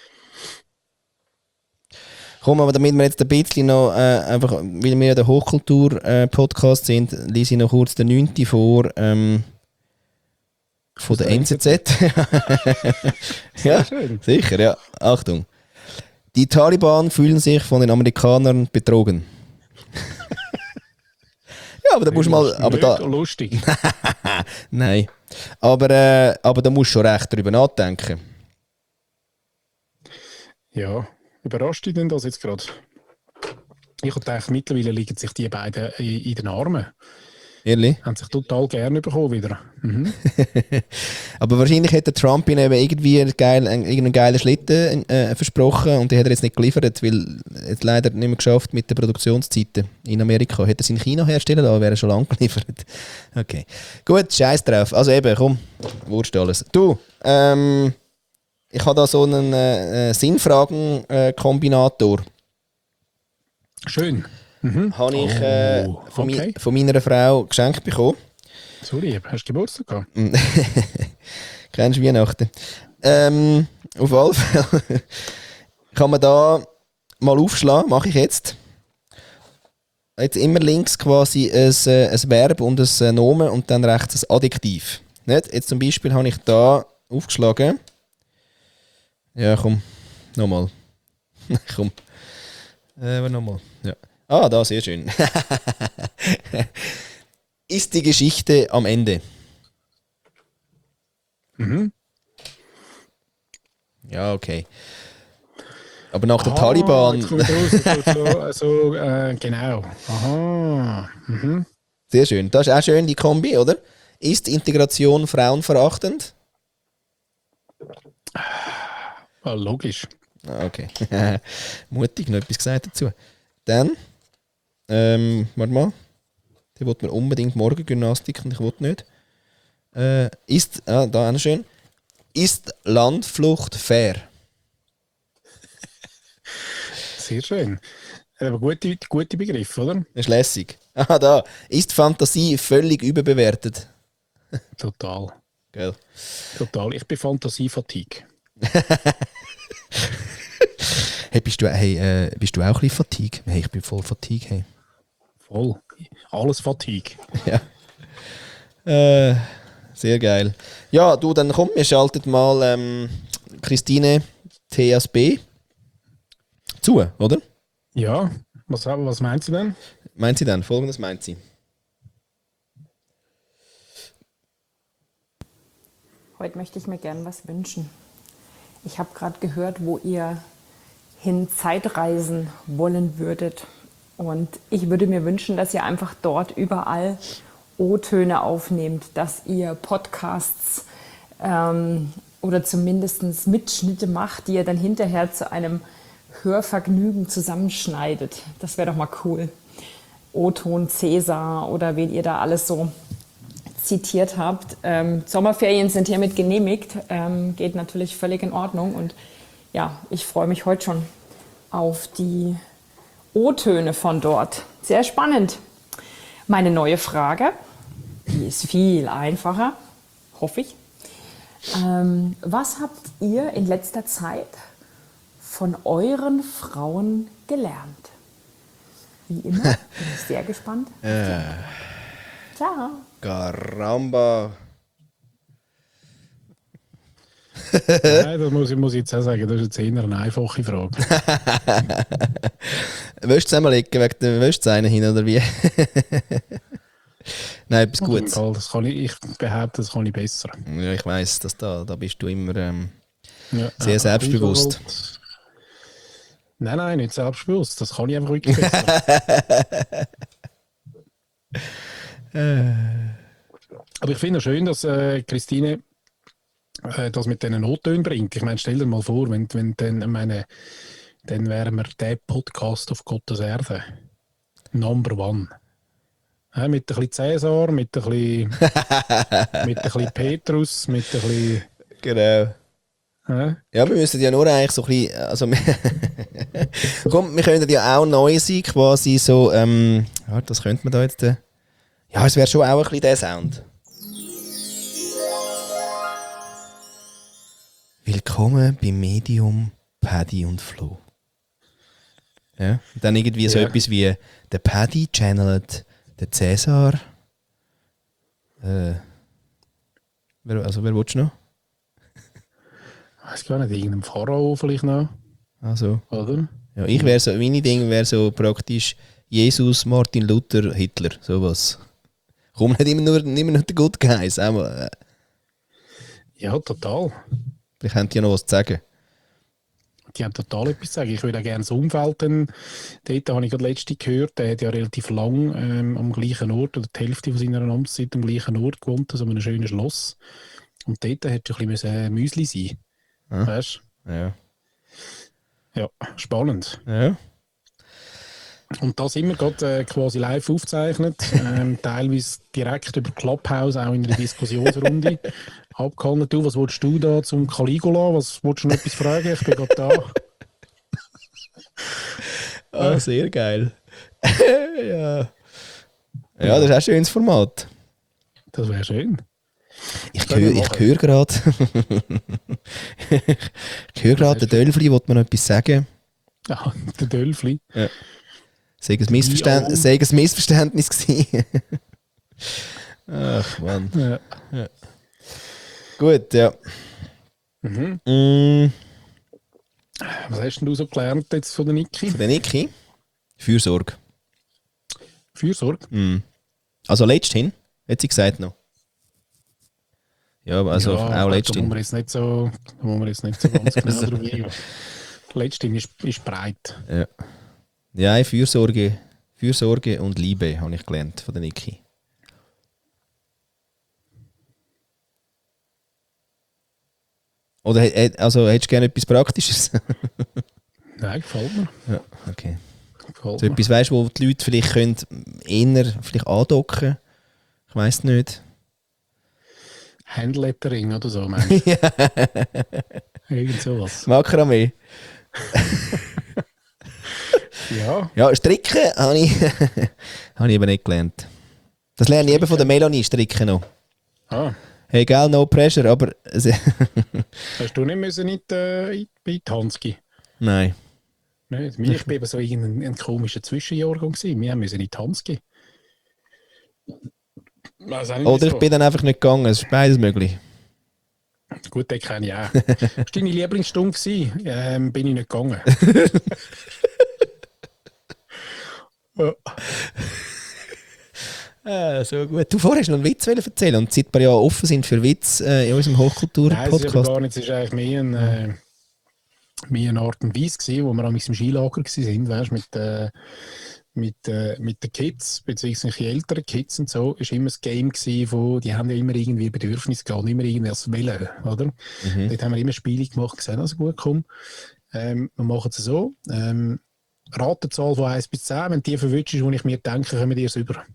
Komm, aber damit wir jetzt ein bisschen noch, äh, einfach, weil wir ja der Hochkultur-Podcast sind, lese ich noch kurz den neunten vor, ähm, von der N Z Z. Ja, schön. sicher, ja. Achtung. Die Taliban fühlen sich von den Amerikanern betrogen. Ja, aber da musst du mal... Aber da, lustig. nein. Aber, äh, aber da musst du schon recht drüber nachdenken. Ja, überrascht dich denn das jetzt gerade? Ich habe gedacht, mittlerweile liegen sich die beiden in, in den Armen. Ehrlich? Haben sich total gerne bekommen wieder. Mhm. Aber wahrscheinlich hätte Trump ihnen eben irgendwie einen geilen, irgendeinen geilen Schlitten äh, versprochen und die hat er jetzt nicht geliefert, weil er es leider nicht mehr geschafft mit den Produktionszeiten in Amerika. Hätte er es in China herstellen lassen, wäre er schon lange geliefert. Okay. Gut, scheiß drauf. Also eben, komm, Wurst alles. Du, ähm, ich habe da so einen äh, Sinnfragen-Kombinator. Schön. Mhm. Habe ich äh, Oh, von, okay. mi- von meiner Frau geschenkt bekommen. So lieb, hast du Geburtstag gehabt? Kennst du Weihnachten? Ähm, auf alle Fälle kann man da mal aufschlagen, mache ich jetzt. Jetzt immer links quasi ein, äh, ein Verb und ein äh, Nomen und dann rechts ein Adjektiv. Nicht? Jetzt zum Beispiel habe ich da aufgeschlagen. Ja, komm, nochmal. komm. Äh, nochmal. Ja. Ah, da, sehr schön. Ist die Geschichte am Ende? Mhm. Ja, okay. Aber nach der Ah, Taliban... jetzt kommt raus, so, so, so äh, genau. Aha. Mhm. Sehr schön. Das ist auch schön, die Kombi, oder? Ist Integration frauenverachtend? Ah, logisch. Ah, okay. Mutig, noch etwas gesagt dazu. Dann, ähm, warte mal. Die will mir unbedingt Morgengymnastik und ich will nicht. Äh, ist, ah, da auch schön. Ist Landflucht fair? Sehr schön. Aber gute, gute Begriff, oder? Das ist lässig. Ah, da. Ist Fantasie völlig überbewertet? Total. Gell? Total. Ich bin Fantasie-Fatigue. Hey, bist du, hey, äh, bist du auch ein bisschen Fatigue? Hey, ich bin voll Fatigue. Hey. Voll. Alles Fatigue. Ja. Äh, sehr geil. Ja, du, dann komm, wir schalten mal ähm, Christine T S B zu, oder? Ja, was, was meint sie denn? Meint sie dann? Folgendes meint sie. Heute möchte ich mir gern was wünschen. Ich habe gerade gehört, wo ihr hin Zeitreisen wollen würdet. Und ich würde mir wünschen, dass ihr einfach dort überall O-Töne aufnehmt, dass ihr Podcasts ähm, oder zumindest Mitschnitte macht, die ihr dann hinterher zu einem Hörvergnügen zusammenschneidet. Das wäre doch mal cool. O-Ton Cäsar oder wen ihr da alles so zitiert habt. Ähm, Sommerferien sind hiermit genehmigt. Ähm, geht natürlich völlig in Ordnung. Und ja, ich freue mich heute schon auf die O-Töne von dort. Sehr spannend. Meine neue Frage, die ist viel einfacher, hoffe ich. Ähm, was habt ihr in letzter Zeit von euren Frauen gelernt? Wie immer, bin ich sehr gespannt. Äh, Ciao. Caramba. Nein, das muss ich, muss ich jetzt auch sagen, das ist jetzt eher eine einfache Frage. Willst du zusammenlegen wegen der Wäschzähne hin, oder wie? Nein, etwas Auf jeden Gutes. Fall, das kann ich, ich behaupte, das kann ich besser. Ja, ich weiss, dass da, da bist du immer ähm, Ja, sehr äh, selbstbewusst. Halt. Nein, nein, nicht selbstbewusst. Das kann ich einfach wirklich besser. Aber ich finde es schön, dass äh, Christine äh, das mit diesen Nottönen bringt. Ich meine, stell dir mal vor, wenn, wenn dann, ich meine, dann wären wir der Podcast auf Gottes Erde. Number one. Ja, mit ein bisschen Cäsar, mit ein bisschen, mit ein bisschen Petrus, mit ein bisschen. Genau. Ja, Ja, wir müssen ja nur eigentlich so ein bisschen, also komm, wir können ja auch neu sein, quasi so, ähm, ja, das könnte man da jetzt, äh, ja, es wäre schon auch ein bisschen der Sound. Willkommen beim Medium Paddy und Flo. Ja, und dann irgendwie so Ja. etwas wie, der Paddy channelt den Cäsar. Äh, wer, also wer willst du noch? ich weiß gar nicht, irgendeinem Pharao vielleicht noch, Also, oder? ja, ich wäre so, meine Ding wäre so praktisch Jesus, Martin Luther, Hitler, sowas. Komm nicht immer nur, immer nur der Good Guys, auch mal, äh, Ja, total. vielleicht haben die ja noch was zu sagen. Die haben total etwas zu sagen. Ich würde auch gerne das Umfeld dann, dort habe ich gerade letzte gehört, der hat ja relativ lang ähm, am gleichen Ort, oder die Hälfte von seiner Amtszeit am gleichen Ort gewohnt, also an einem schönen Schloss. Und dort hätte ein bisschen äh, Müsli sein. Ah. Weißt Ja. du? Ja, spannend. Ja. Und das immer gerade äh, quasi live aufgezeichnet, ähm, teilweise direkt über Clubhouse, auch in der Diskussionsrunde abgehandelt. Du, was willst du da zum Caligula? Was willst du noch etwas fragen? Ich bin gerade da. Ah, sehr geil. ja. Ja, das ist auch ein schönes Format. Das wäre schön. Ich Können höre wir ich machen. höre gerade. ich höre gerade, der Dölfli wollte mir noch etwas sagen. Ja, der Dölfli. Sei ein, Missverständ Die- sei ein Missverständnis gewesen. Ach, Mann. Ja. Gut, ja. Mhm. Mm, Was hast denn du so gelernt jetzt von der Niki? von der Niki. Fürsorge. Fürsorge? Mm. Also letzthin, hat sie gesagt noch. Ja, aber also ja, auch Da muss letzthin. man jetzt nicht so, da muss man jetzt nicht so ganz genau drauf eingehen. Letztendlich ist, ist breit. Ja. Ja, Fürsorge, Fürsorge und Liebe habe ich gelernt von der Niki. Oder hä- hä- also, hättest du gerne etwas Praktisches? Nein, gefällt mir. Ja, okay. Gefällt So mir. etwas, weißt, wo die Leute vielleicht können eher vielleicht andocken. Ich weiss nicht. Handlettering oder so, meinst du? Irgend sowas. Makramee. Ja, Ja, Stricken habe ich, habe ich eben nicht gelernt. Das lerne ich eben von der Melanie, Stricken noch. ah, Hey, gell, no pressure, aber... es- hast du nicht müssen in die, äh, in die Tanski? Nein. Nein, ich war eben so irgendein ein komischer Zwischenjahrgang gewesen. Wir müssen in die Tanski. Weiss auch nicht, Oder ich wieso. bin dann einfach nicht gegangen, es ist beides möglich. Gut, den kenne ich auch. Das war deine Lieblingsstunde gewesen. Ähm, bin ich nicht gegangen. Ja. Ah, so gut. Du vorher noch einen Witz erzählen und seit wir ja offen sind für Witz äh, in unserem Nein, es ist aber Hochkultur-Podcast. gar nicht. Es war eigentlich mehr, ein, äh, mehr eine Art und Weise gewesen, wo wir am im Skilager waren, weißt, mit, äh, mit, äh, mit den Kids, beziehungsweise älteren Kids und so, ist immer das Game gewesen, wo die haben ja immer irgendwie Bedürfnisse gehabt, immer irgendwas wollen, oder? Mhm. Dort haben wir immer Spiele gemacht, gesehen, also gut, komm, ähm, wir machen es so, ähm, Ratenzahl von eins bis zehn, wenn die verwünscht ist, wo ich mir denke, kommen die es über.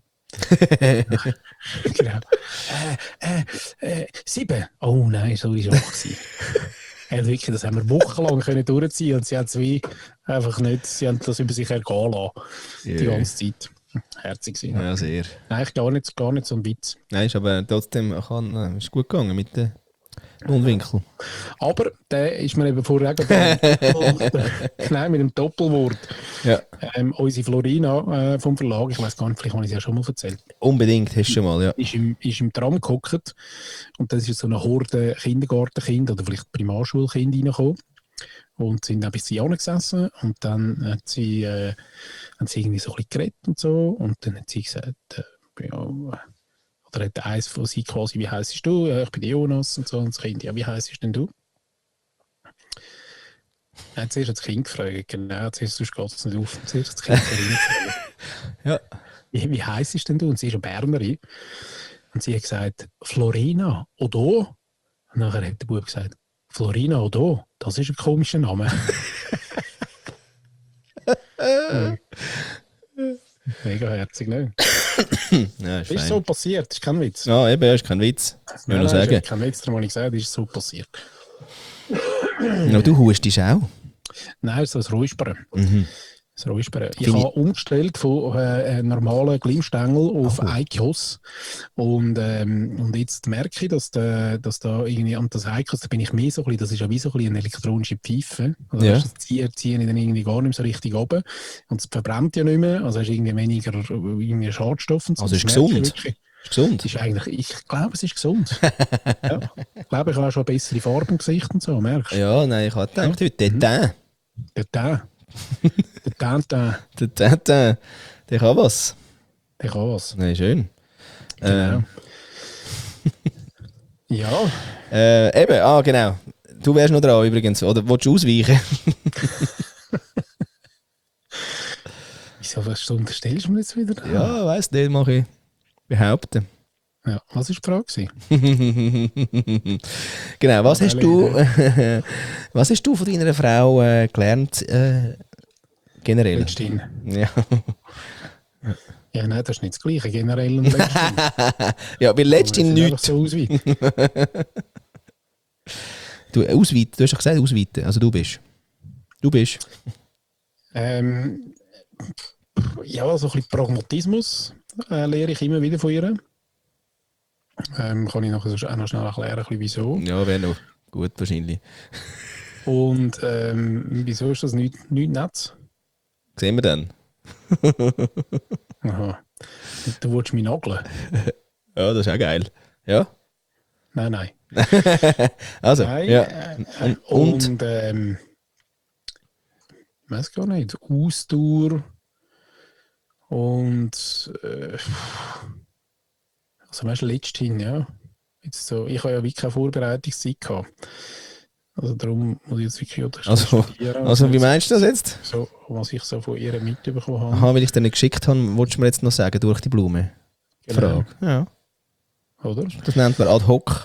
Genau. Äh, äh, äh, sieben. Oh nein, so ist es auch gewesen. Ja, wirklich, das haben wir wochenlang können durchziehen und sie haben es wie einfach nicht, sie haben das über sich ergehen lassen, die Ja. ganze Zeit. Herzig gewesen. Ja, sehr. Nein, gar nicht, gar nicht so ein Witz. Nein, ist aber trotzdem kann, äh, ist gut gegangen mit dem Mundwinkel. Aber der ist mir eben vorher auch gerade Nein, mit dem Doppelwort. Ja. Ähm, unsere Florina äh, vom Verlag, ich weiß gar nicht, vielleicht habe ich es ja schon mal erzählt, Unbedingt, hast du schon mal, ja. ist im, ist im Tram gehockt und dann ist so eine Horde Kindergartenkind oder vielleicht Primarschulkind reingekommen und sind ein bisschen angesessen und dann hat sie, äh, haben sie irgendwie so ein bisschen geredet und so und dann hat sie gesagt, äh, bin ja, oder hat eins von sie quasi, wie heisst du? Ja, ich bin Jonas und so. Und das Kind, ja, wie heisst denn du? Er hat zuerst das Kind gefragt, genau, zuerst sonst geht es nicht auf. Zuerst das Kind gefragt. Ja. Wie, wie heisst denn du? Und sie ist eine Bernerin. Und sie hat gesagt, Florina Odo. Und nachher hat der Bub gesagt, Florina Odo, das ist ein komischer Name. äh. Mega herzig, ne? Ja, ist ist fein. so passiert, ist kein Witz. Ja, eben, ist kein Witz. Ich will Nein, nur nein, sagen. ist kein Witz, darum habe ich gesagt, ist so passiert. Aber du hustest auch. Nein, so das Räuspern. Mhm. Das Räuspern. Ich Finde habe umgestellt von äh, normalen Glimmstängel auf Oh. Eikos. Und, ähm, und jetzt merke ich, dass, der, dass da irgendwie, und das Eikos, da bin ich mehr so ein bisschen, das ist ja wie so ein bisschen eine elektronische Pfeife. Also Ja. das ziehen, ziehen ich dann irgendwie gar nicht mehr so richtig runter. Und es verbrennt ja nicht mehr, also hast du irgendwie weniger irgendwie Schadstoffe. Und so. Also ist Das merke ich gesund. wirklich. Ist gesund. Es ist eigentlich, ich glaube, es ist gesund. Ja. Ich glaube, ich habe auch schon eine bessere Farbe im Gesicht und so, merkst du? Ja, nein, ich habe gedacht, heute der Teint. Der Teint. Der Teint, der, Der Teint, der der kann was. der kann was. Nein, schön. Genau. Ja, Äh, eben, ah, genau. Du wärst noch dran übrigens. Oder willst du ausweichen? wieso was unterstellst du mir jetzt wieder? Ja, weiss nicht, mache ich behaupten. Ja, was war die Frage? gewesen? Genau, was Ja, hast du, was hast du von deiner Frau äh, gelernt, äh, generell? Letzthin. Ja. Ja, nein, das ist nicht das Gleiche, generell und letzthin. Ja, bei letzthin nicht. nichts. So ausweiten. Du, ausweiten, du hast doch gesagt, ausweiten. Also du bist. Du bist. ähm, ja, so ein bisschen Pragmatismus äh, lehre ich immer wieder von ihr. Ähm, kann ich nachher auch noch schnell erklären, ein bisschen wieso. Ja, wäre noch gut wahrscheinlich. Und ähm, wieso ist das nicht, nicht Netz? Sehen wir dann. Aha. Du willst mich nageln? Ja, das ist auch geil. Ja. Nein, nein. Also, nein ja. äh, Und? und ähm, ich weiß gar nicht. Ausdauer und äh, also weißt du, letzthin, ja. Jetzt so, ich habe ja wirklich keine Vorbereitungszeit gehabt. Also darum muss ich jetzt wirklich auch Also, studieren. also wie meinst du das jetzt? So, was ich so von ihr mitbekommen habe. Aha, weil ich es dir nicht geschickt habe, wolltest du mir jetzt noch sagen, durch die Blume? Die Genau. Frage. Ja. Oder? Das nennt man ad hoc.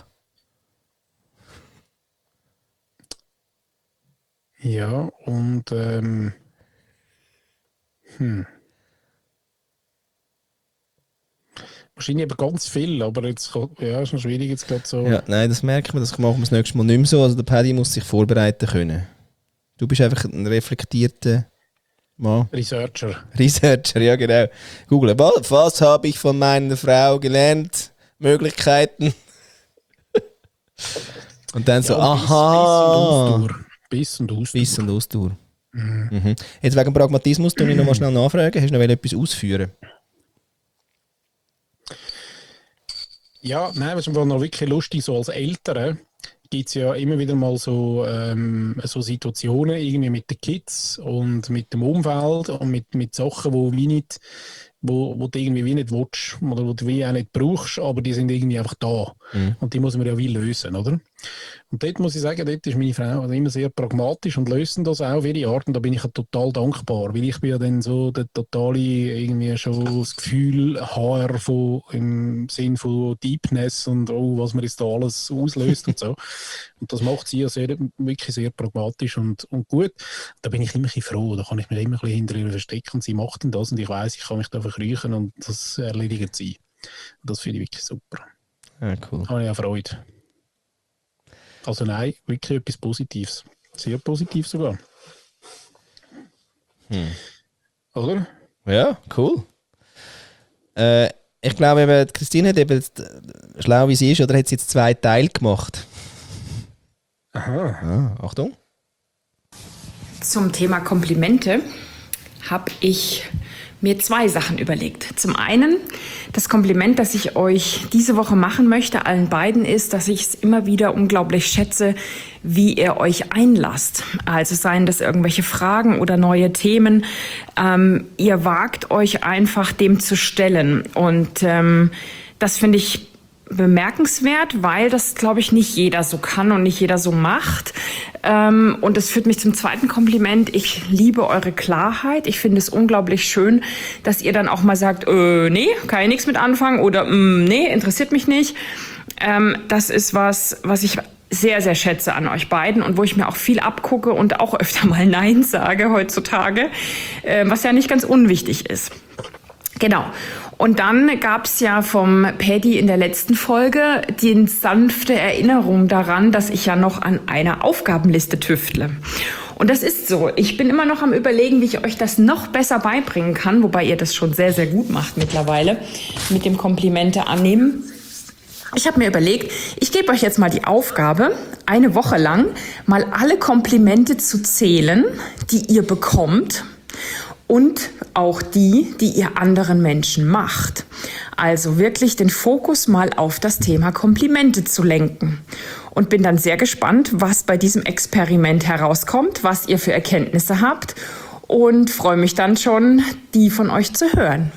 Ja, und ähm, hm. Wahrscheinlich eben ganz viel, aber jetzt ja, ist noch schwierig jetzt gerade so. Ja, nein, das merkt man, das machen wir das nächste Mal nicht mehr so. Also der Paddy muss sich vorbereiten können. Du bist einfach ein reflektierter Mann. Researcher. Researcher, ja genau. Google, was, was habe ich von meiner Frau gelernt? Möglichkeiten. Und dann so, Ja, und Biss- aha. Biss und Ausdauer. Biss und Ausdauer. Biss und Ausdauer. Mhm. Mhm. Jetzt wegen Pragmatismus tue ich noch mal schnell nachfragen. Hast du noch etwas ausführen? Ja, nein, was ist noch wirklich lustig, so als Eltern gibt es ja immer wieder mal so, ähm, so Situationen irgendwie mit den Kids und mit dem Umfeld und mit, mit Sachen, wo wie nicht, wo, wo du irgendwie wie nicht willst oder wo du wie auch nicht brauchst, aber die sind irgendwie einfach da. Mhm. Und die muss man ja wie lösen, oder? Und dort muss ich sagen, dort ist meine Frau also immer sehr pragmatisch und lösen das auch auf ihre Art und da bin ich ja total dankbar, weil ich bin ja dann so der totale irgendwie schon das Gefühl H R von, im Sinn von Deepness und oh, was man jetzt da alles auslöst und so. Und das macht sie ja sehr, wirklich sehr pragmatisch und, und gut. Da bin ich immer ein bisschen froh, da kann ich mich immer ein bisschen hinter ihr verstecken und sie macht dann das und ich weiss, ich kann mich da verkriechen und das erledigt sie. Und das finde ich wirklich super. Ja, cool. Da habe ich auch Freude. Also nein, wirklich etwas Positives. Sehr positiv sogar. Hm. Oder? Ja, cool. Äh, ich glaube, eben, Christine hat eben, äh, schlau wie sie ist, oder hat sie jetzt zwei Teile gemacht? Aha. Ah, Achtung. Zum Thema Komplimente habe ich mir zwei Sachen überlegt. Zum einen, das Kompliment, das ich euch diese Woche machen möchte, allen beiden, ist, dass ich es immer wieder unglaublich schätze, wie ihr euch einlasst. Also seien das irgendwelche Fragen oder neue Themen. Ähm, ihr wagt euch einfach dem zu stellen. Und ähm, das finde ich bemerkenswert, weil das, glaube ich, nicht jeder so kann und nicht jeder so macht. Ähm, und das führt mich zum zweiten Kompliment. Ich liebe eure Klarheit. Ich finde es unglaublich schön, dass ihr dann auch mal sagt, äh, nee, kann ich nichts mit anfangen oder nee, interessiert mich nicht. Ähm, das ist was, was ich sehr, sehr schätze an euch beiden und wo ich mir auch viel abgucke und auch öfter mal Nein sage heutzutage, äh, was ja nicht ganz unwichtig ist. Genau. Und dann gab's ja vom Paddy in der letzten Folge die sanfte Erinnerung daran, dass ich ja noch an einer Aufgabenliste tüftle. Und das ist so. Ich bin immer noch am Überlegen, wie ich euch das noch besser beibringen kann, wobei ihr das schon sehr, sehr gut macht mittlerweile, mit dem Komplimente annehmen. Ich habe mir überlegt, ich gebe euch jetzt mal die Aufgabe, eine Woche lang mal alle Komplimente zu zählen, die ihr bekommt. Und auch die, die ihr anderen Menschen macht. Also wirklich den Fokus mal auf das Thema Komplimente zu lenken. Und bin dann sehr gespannt, was bei diesem Experiment herauskommt, was ihr für Erkenntnisse habt. Und freue mich dann schon, die von euch zu hören.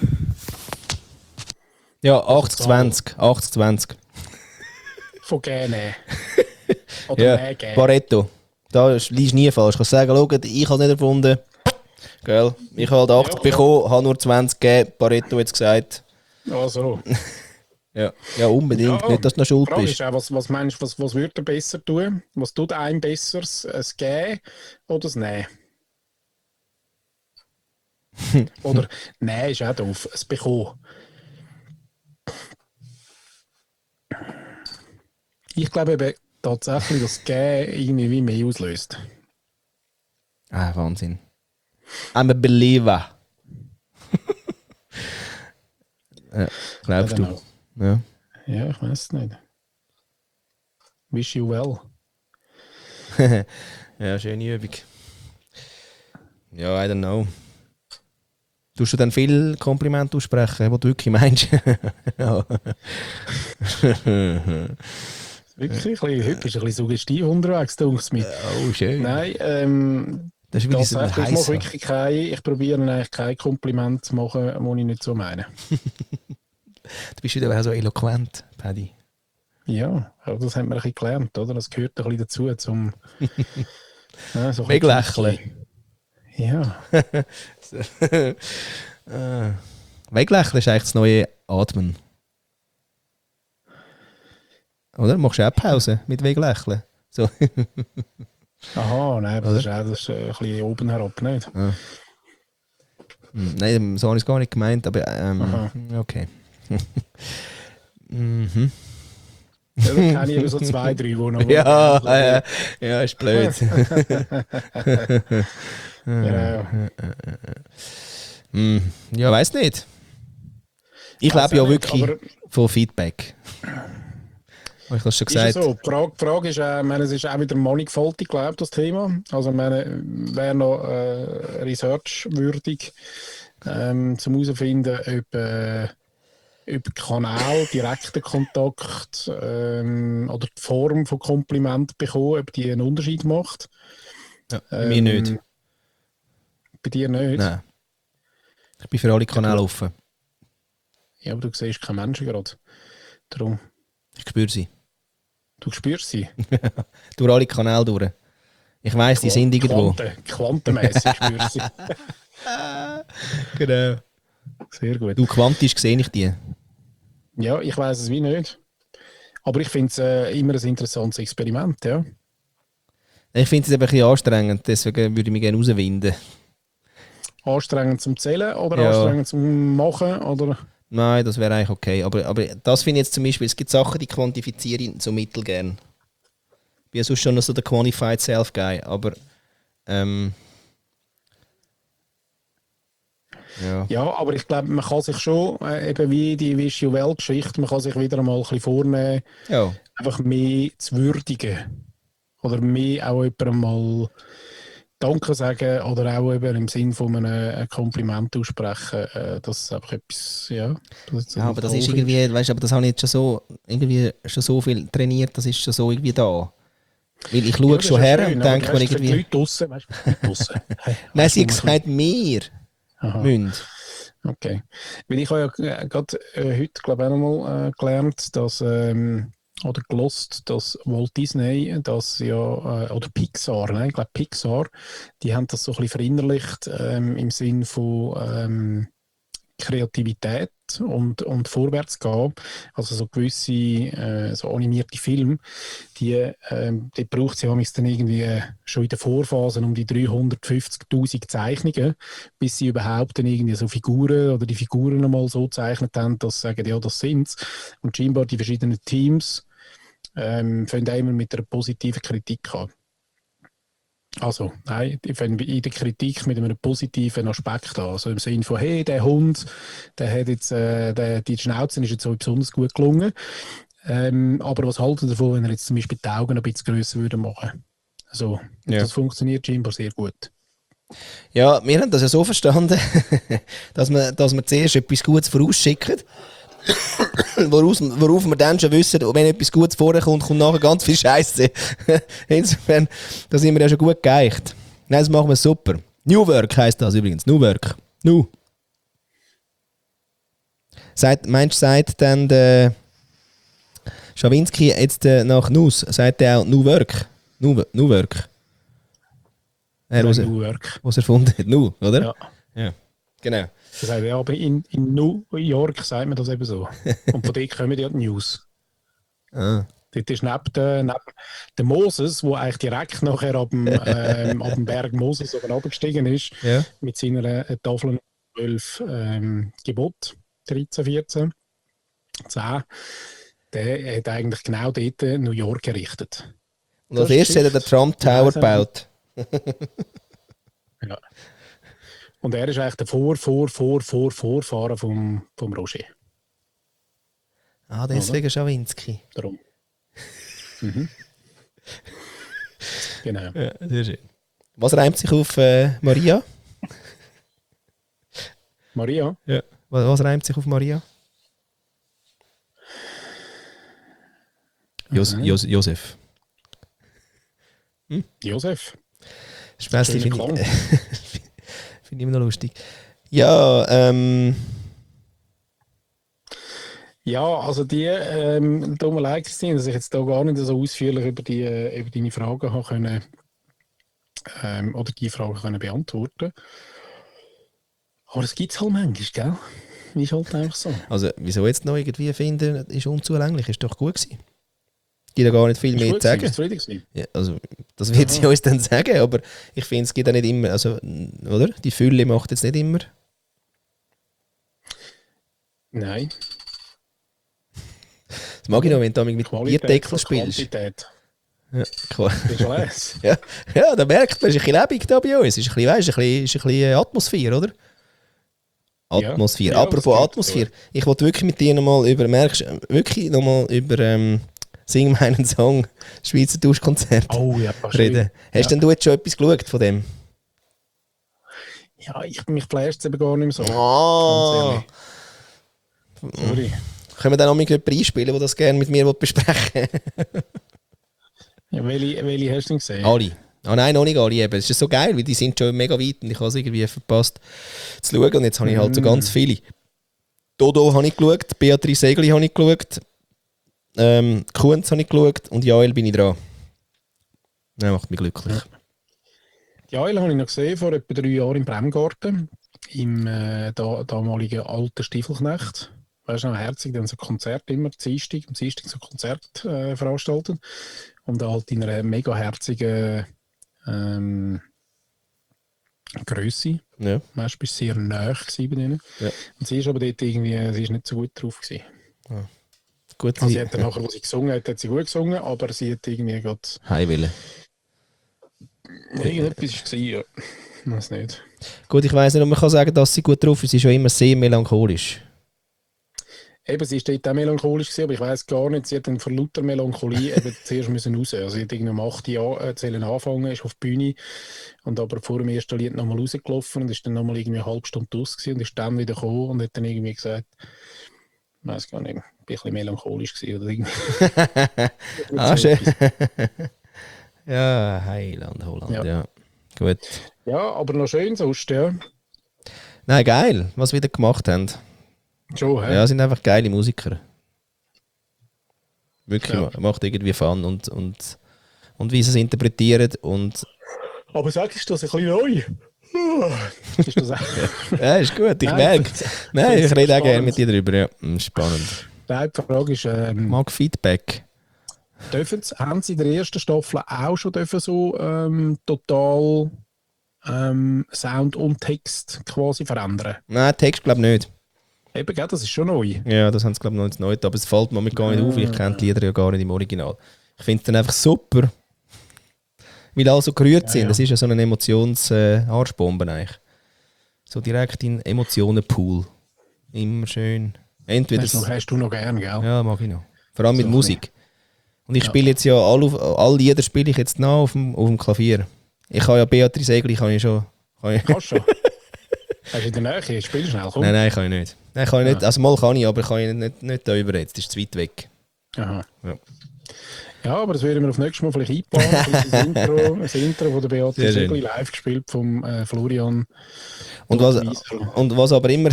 Ja, achtzig zwanzig. achtzig zwanzig. Von gerne. Oder Ja, mehr geben. Pareto. Da liegst du nie falsch. Ich kann sagen, schau, ich habe es nicht erfunden. Gell? Ich habe halt achtzig Ja, bekommen, habe nur zwanzig gegeben. Pareto hat es gesagt. Ach so. Ja, ja unbedingt. Ja, Nicht, dass du noch schuld die Frage bist. ist auch, was, was meinst du, was, was würde er besser tun? Was tut einem besser, das Geben oder das Nehmen? Oder Nehmen ist auch doof, es Bekommen. Ich glaube eben tatsächlich, dass das Geben irgendwie wie mehr auslöst. Ah, Wahnsinn. I'm a believer. Ja, glaubst I don't du? know. Ja. Ja, ich weiß es nicht. Wish you well. Ja, schöne Übung. Ja, I don't know. Tust du dann viel Kompliment aussprechen, was du wirklich meinst? Ja. Wirklich, ein bisschen, heute bist du ein bisschen suggestiv unterwegs, denke ich mir. Oh, schön. Nein, ähm, Das ist wie diese tatsächlich, ich mache heiße. wirklich kein, ich probiere eigentlich kein Kompliment zu machen, das ich nicht so meine. Du bist wieder auch so eloquent, Paddy. Ja, aber das haben wir ein bisschen gelernt, oder? Das gehört ein bisschen dazu, zum ja, so ein Weg bisschen- lächeln. Ja, Ah. Weglächeln ist eigentlich das neue Atmen. Oder? Machst du auch Pause mit Weglächeln? So. aha, nein, aber das ist, auch, das ist äh, ein bisschen oben herab, nicht? Hm, Nein, so habe ich es gar nicht gemeint, aber ähm, Aha. okay. Mhm. Ja, da kenne ich eben so zwei, drei, die noch... Ja, äh, ja, ist blöd. Genau. Hm, ja, weiß nicht. Ich Weiss lebe ja auch nicht, wirklich aber- von Feedback. Habe ich das schon Ist ja gesagt? so. Die Frage, die Frage ist, äh, ich meine, es ist auch wieder mannigfaltig, glaube ich, das Thema. Also, ich meine, wäre noch äh, researchwürdig, ähm, zum herausfinden, ob, äh, ob Kanal, direkter Kontakt ähm, oder die Form von Kompliment bekommen, ob die einen Unterschied macht. Ja, bei mir nicht. Bei dir nicht? Nein. Ich bin für alle Kanäle offen. Ja, aber du siehst keine Menschen gerade. Darum, Ich spüre sie. du spürst sie. Durch alle Kanäle durch. Ich weiss, die sind irgendwo. Quanten, quantenmässig spürst sie. Genau. Sehr gut. Du, quantisch sehe ich die. Ja, ich weiß es wie nicht. Aber ich finde es äh, immer ein interessantes Experiment, ja. Ich finde es eben ein bisschen anstrengend, deswegen würde ich mich gerne rauswinden. Anstrengend zum Zählen oder Ja. anstrengend zum Machen, oder? Nein, das wäre eigentlich okay. Aber, aber das finde ich jetzt zum Beispiel, es gibt Sachen, die quantifiziere ich so mittel gern. Ich bin ja sonst schon noch so der Quantified Self-Guy, aber ähm, ja. Ja, aber ich glaube, man kann sich schon, äh, eben wie die Wish You Well-Geschichte, man kann sich wieder einmal ein bisschen vornehmen, Ja. einfach mehr zu würdigen. Oder mehr auch jemandem mal Danke sagen oder auch eben im Sinn von einem ein Kompliment aussprechen, äh, das ist einfach etwas, ja. Das Ja, aber das ist irgendwie, weißt du, aber das habe ich jetzt schon so, irgendwie schon so viel trainiert, das ist schon so irgendwie da. Weil ich schaue ja, schon ja her schön, und denke mir irgendwie... irgendwie... Die Leute draussen, weißt du, die Leute draussen. Hey, Nein, weißt sie du, hat gesagt, wir müssen. Okay. Weil ich habe ja gerade äh, heute, glaube ich, auch nochmal äh, gelernt, dass, ähm, oder gelost, dass Walt Disney, das ja, äh, oder Pixar, ne? Ich glaube Pixar, die haben das so ein bisschen verinnerlicht ähm, im Sinn von ähm, Kreativität und, und Vorwärtsgehen. Also so gewisse äh, so animierte Filme, die, ähm, die braucht sie dann irgendwie äh, schon in der Vorphase um die dreihundertfünfzigtausend Zeichnungen, bis sie überhaupt dann irgendwie so Figuren oder die Figuren einmal so gezeichnet haben, dass sie sagen, ja, das sind's. Und scheinbar die verschiedenen Teams ähm, fangen immer mit einer positiven Kritik an. Also, nein, ich fange in der Kritik mit einem positiven Aspekt an. Also im Sinne von, hey, der Hund, der hat jetzt, äh, der, die Schnauze ist jetzt so besonders gut gelungen. Ähm, aber was halten Sie davon, wenn er jetzt zum Beispiel die Augen ein bisschen grösser würde machen? Also, Ja. das funktioniert scheinbar sehr gut. Ja, wir haben das ja so verstanden, dass wir, dass wir zuerst etwas Gutes vorausschicken, woraus, worauf wir dann schon wissen, wenn etwas Gutes vorkommt, kommt nachher ganz viel Scheiße. Insofern, da sind wir ja schon gut geeicht. Nein, das machen wir super. New Work heisst das übrigens. New Work. New. Seit, meinst du, sagt dann der Schawinski jetzt äh, nach News, sagt er auch New Work? New, New Work. Er, was, New Work. Was erfunden hat. New, oder? Ja. Ja. Genau. Das heißt, ja, aber in, in New York sagt man das eben so. Und von dort kommen ja die News. Ah. Dort ist neben der, neben der Moses, der eigentlich direkt nachher ab dem, ähm, ab dem Berg Moses oben runtergestiegen ist, Ja. mit seiner äh, Tafel zwölf ähm, Gebot, dreizehn, vierzehn, zehn, der hat eigentlich genau dort New York errichtet. Und als erstes hat er den Trump Tower gebaut. Ja. Und er ist eigentlich der Vor, Vor, Vor, Vor, Vorfahrer vom, vom Roger. Ah, deswegen oder? Schawinski. Darum. Mhm. Genau. Ja, sehr schön. Was reimt sich auf äh, Maria? Maria? Ja. Was, was reimt sich auf Maria? Jos, Mhm. Jos, Josef. Hm? Josef. Späßli finde ich, find ich immer noch lustig. Ja, ähm... Ja, also die, ähm, tut mir leid, Christine, dass ich jetzt da gar nicht so ausführlich über, die, äh, über deine Fragen habe können, ähm, oder die Fragen können beantworten. Aber das gibt es halt manchmal, gell? Ist halt einfach so. Also, wieso jetzt noch irgendwie finden, ist unzulänglich, ist doch gut gewesen. Gibt ja gar nicht viel Ist mehr gut, zu sagen. ist zufrieden Ja, also, das wird sie uns dann sagen, aber ich finde, es gibt auch nicht immer, also, oder? Die Fülle macht jetzt nicht immer. Nein. Das mag ich noch, wenn du mit Qualität Bierdeckel vor spielst. Quantität. Ja, cool. Ist alles. Ja, ja, da merkt man, es ist ein bisschen lebendig da bei uns. Es ist ein bisschen, weißt, ein bisschen, ist ein bisschen Atmosphäre, oder? Atmosphäre. Ja, Apropos ja, Atmosphäre. Ich wollte wirklich mit dir nochmal über, merkst wirklich nochmal über ähm, Sing meinen Song, Schweizer Duschkonzert Oh ja, reden. Hast ja. denn du jetzt schon etwas geschaut von dem? Ja, ich, mich flasht es eben gar nicht mehr so. Ah! Ganz ehrlich. Sorry. Können wir dann noch mal jemanden einspielen, der das gerne mit mir besprechen will? Ja, welche, welche hast du denn gesehen? Alle. Ah nein, noch nicht alle. Eben. Es ist so geil, weil die sind schon mega weit und ich habe es irgendwie verpasst zu schauen. Und jetzt habe ich halt so ganz viele. Dodo habe ich geschaut, Beatrice Egli habe ich geschaut, ähm, Kunz habe ich geschaut und Jael bin ich dran. Das macht mich glücklich. Ja. Jael habe ich noch gesehen, vor etwa drei Jahren im Bremgarten, im äh, da, damaligen alten Stiefelknecht. Weißt du noch, herzig, dann so Konzert immer, am Dienstag, am Dienstag so Konzert äh, veranstaltet. Und halt in einer mega herzigen ähm, Grösse. Ja. Weißt du, bist sehr nahe bei denen. Ja. Und sie ist aber dort irgendwie, sie ist nicht so gut drauf gewesen. Ah. Gut, Also sie hat dann nachher, wo sie gesungen hat, hat sie gut gesungen, aber sie hat irgendwie gerade... Heimwillen. Irgendetwas war, ja. Ich weiß nicht. Gut, ich weiss nicht, ob man kann sagen, dass sie gut drauf ist. Sie ist schon immer sehr melancholisch. eben, sie ist dort auch melancholisch gewesen, aber ich weiss gar nicht, sie hat dann vor lauter Melancholie eben zuerst müssen raus. Also sie hat irgendwie um acht Jahre erzählen angefangen, ist auf die Bühne und aber vor dem ersten Lied nochmal rausgelaufen und ist dann nochmal irgendwie eine halbe Stunde draus gewesen und ist dann wieder gekommen und hat dann irgendwie gesagt, ich weiss gar nicht, ein bisschen melancholisch gewesen oder irgendwie. Ah, schön. Ja, Heiland, Holland, ja. Ja. Gut. Ja, aber noch schön sonst, ja. Nein, geil, was wir wieder gemacht haben. Schon, hä? Ja, sind einfach geile Musiker. Wirklich, Ja. ma- macht irgendwie Fun und, und, und wie sie es interpretieren und Aber sag, ist das ein bisschen neu? Ist das auch... ja, ist gut, ich Nein, merke. das- Nein, das ich ist rede auch gerne spannend. mit dir darüber. Ja. Hm, spannend. Nein, die Frage ist, Ich ähm, mag Feedback. dürfen sie, haben sie in der ersten Staffel auch schon dürfen so ähm, total ähm, Sound und Text quasi verändern? Nein, Text glaube ich nicht. Eben, gell, das ist schon neu. Ja, das haben sie glaube ich noch nicht neu, aber es fällt mir gar nicht auf, weil ich kenne die Lieder ja gar nicht im Original. Ich finde es dann einfach super, weil alle so gerührt Ja, sind. ja. Das ist ja so eine Emotions-Arschbombe eigentlich. So direkt in Emotionenpool. Immer schön. Entweder Hast du, noch, hast du noch gern, gell? ja, mag ich noch. Vor allem mit So ein Musik. Und ich Ja. spiele jetzt ja alle, auf- alle Lieder spiele ich jetzt nach auf dem, auf dem Klavier. Ich habe ja Beatrice Egli, kann ich schon. Kann ich, Kannst du schon? Hast du in der Nähe? Spiel schnell, komm. nein, nein, kann ich nicht. Nein, kann ich nicht. Ja. Also mal kann ich, aber kann ich nicht, nicht da über jetzt. Das ist zu weit weg. Aha. Ja. Ja, aber das werden wir auf nächstes Mal vielleicht einplanen. Das Intro, das Intro von der Sehr Beatrice schön. Egli live gespielt vom äh, Florian. Und was, Wieser. und was aber immer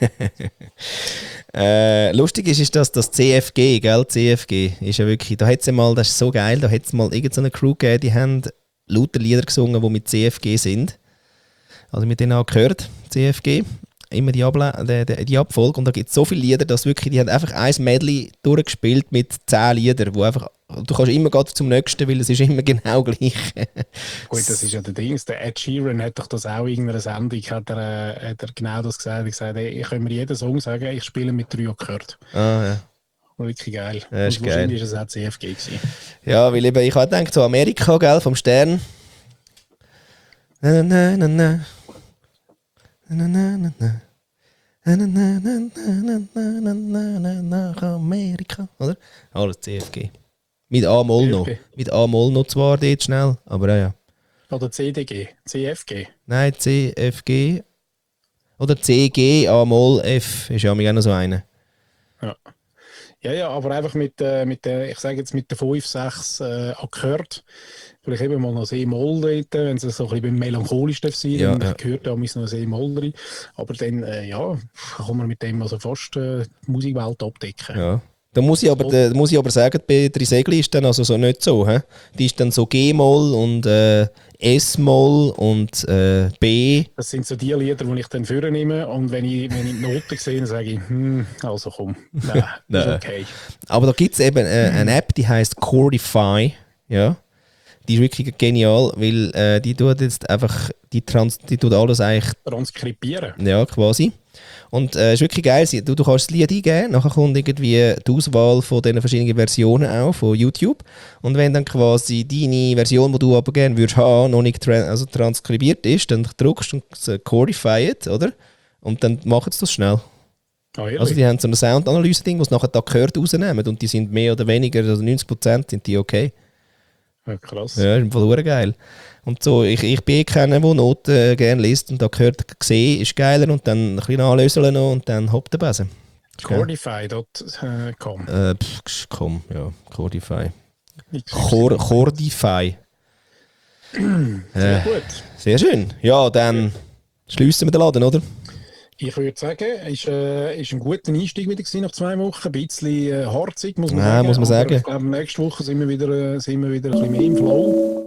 äh, lustig ist, ist, dass das C F G, gell, C F G, ist ja wirklich, da hat es mal, das ist so geil, da hat es mal irgendeine Crew gegeben, die haben lauter Lieder gesungen, die mit C F G sind. Also mit denen auch gehört, C F G, immer die, Able die, die, die Abfolge. Und da gibt es so viele Lieder, dass wirklich, die haben einfach ein Medley durchgespielt mit zehn Liedern, wo einfach, du kannst immer gerade zum nächsten, weil es ist immer genau gleich. Gut, das ist ja der Ding. Der Ed Sheeran hat doch das auch in irgendeiner Sendung, hat er, äh, hat er genau das gesagt. Er hat gesagt, ey, ich kann mir jeden Song sagen, ich spiele mit drei gehört. Ah, ja. Wirklich geil. Ja, ist Und wahrscheinlich geil. ist es auch C F G gewesen. Ja, weil eben, ich habe gedacht, so Amerika, gell, vom Stern. Na, na, na, na. Na, na, na, na. Na, na, na, na, na, na, na, na, nach Amerika, oder? Alles C F G. Mit A-Moll noch. C F G. Mit A-Moll noch zwar dort schnell, aber ja, ja. Oder C D G, C F G. Nein, C F G. Oder C G, A-Moll, F ist ja auch noch so eine. Ja. Ja, ja, aber einfach mit, äh, mit der, ich sage jetzt mit der fünf, sechs äh, Akkord. Vielleicht eben mal noch ein E-Moll dort, wenn es so ein bisschen melancholisch darf sein. Ja, dann ja. gehört da noch ein E-Moll drin. Aber dann, äh, ja, kann man mit dem also fast äh, die Musikwelt abdecken. Ja. Da muss ich aber, da muss ich aber sagen, Beatrice Egli ist dann also so nicht so. He? Die ist dann so G-Moll und äh, S-Moll und äh, B. Das sind so die Lieder, die ich dann vornehme und wenn ich, wenn ich die Noten sehe, dann sage ich, hm, also komm, nein, das ist Nein. okay. Aber da gibt es eben äh, eine App, die heißt Chordify. Ja. Die ist wirklich genial, weil äh, die tut jetzt einfach, die, trans die tut alles eigentlich, Transkribieren. ja, quasi. Und es äh, ist wirklich geil. Sie- Du, du kannst das Lied eingeben, nachher kommt irgendwie die Auswahl von diesen verschiedenen Versionen auch von YouTube. Und wenn dann quasi deine Version, die du aber gerne würdest haben, noch nicht tra also transkribiert ist, dann drückst du und Chordify it, oder? Und dann machen sie das schnell. Ah, ehrlich? Also die haben so ein Soundanalyse-Ding, wo sie nachher da gehört rausnehmen und die sind mehr oder weniger, also neunzig Prozent sind die okay. ja, krass. Ja, ist im Fall verdammt geil. Und so, ich, ich bin eh keiner, der Noten äh, gerne liest und da gehört gesehen ist geiler und dann ein bisschen anlöseln noch und dann hopp der Besen. Chordify Punkt com. Äh, pff, komm, ja, Chordify. Chor Chordify. Sehr Äh, gut. sehr schön. Ja, dann schliessen wir den Laden, oder? Ich würde sagen, es war äh, ist ein guter Einstieg wieder gewesen nach zwei Wochen. Ein bisschen äh, harzig, muss man Ja, sagen. muss man sagen. Aber ich glaube, nächste Woche sind wir wieder, äh, sind wir wieder ein bisschen mehr im Flow.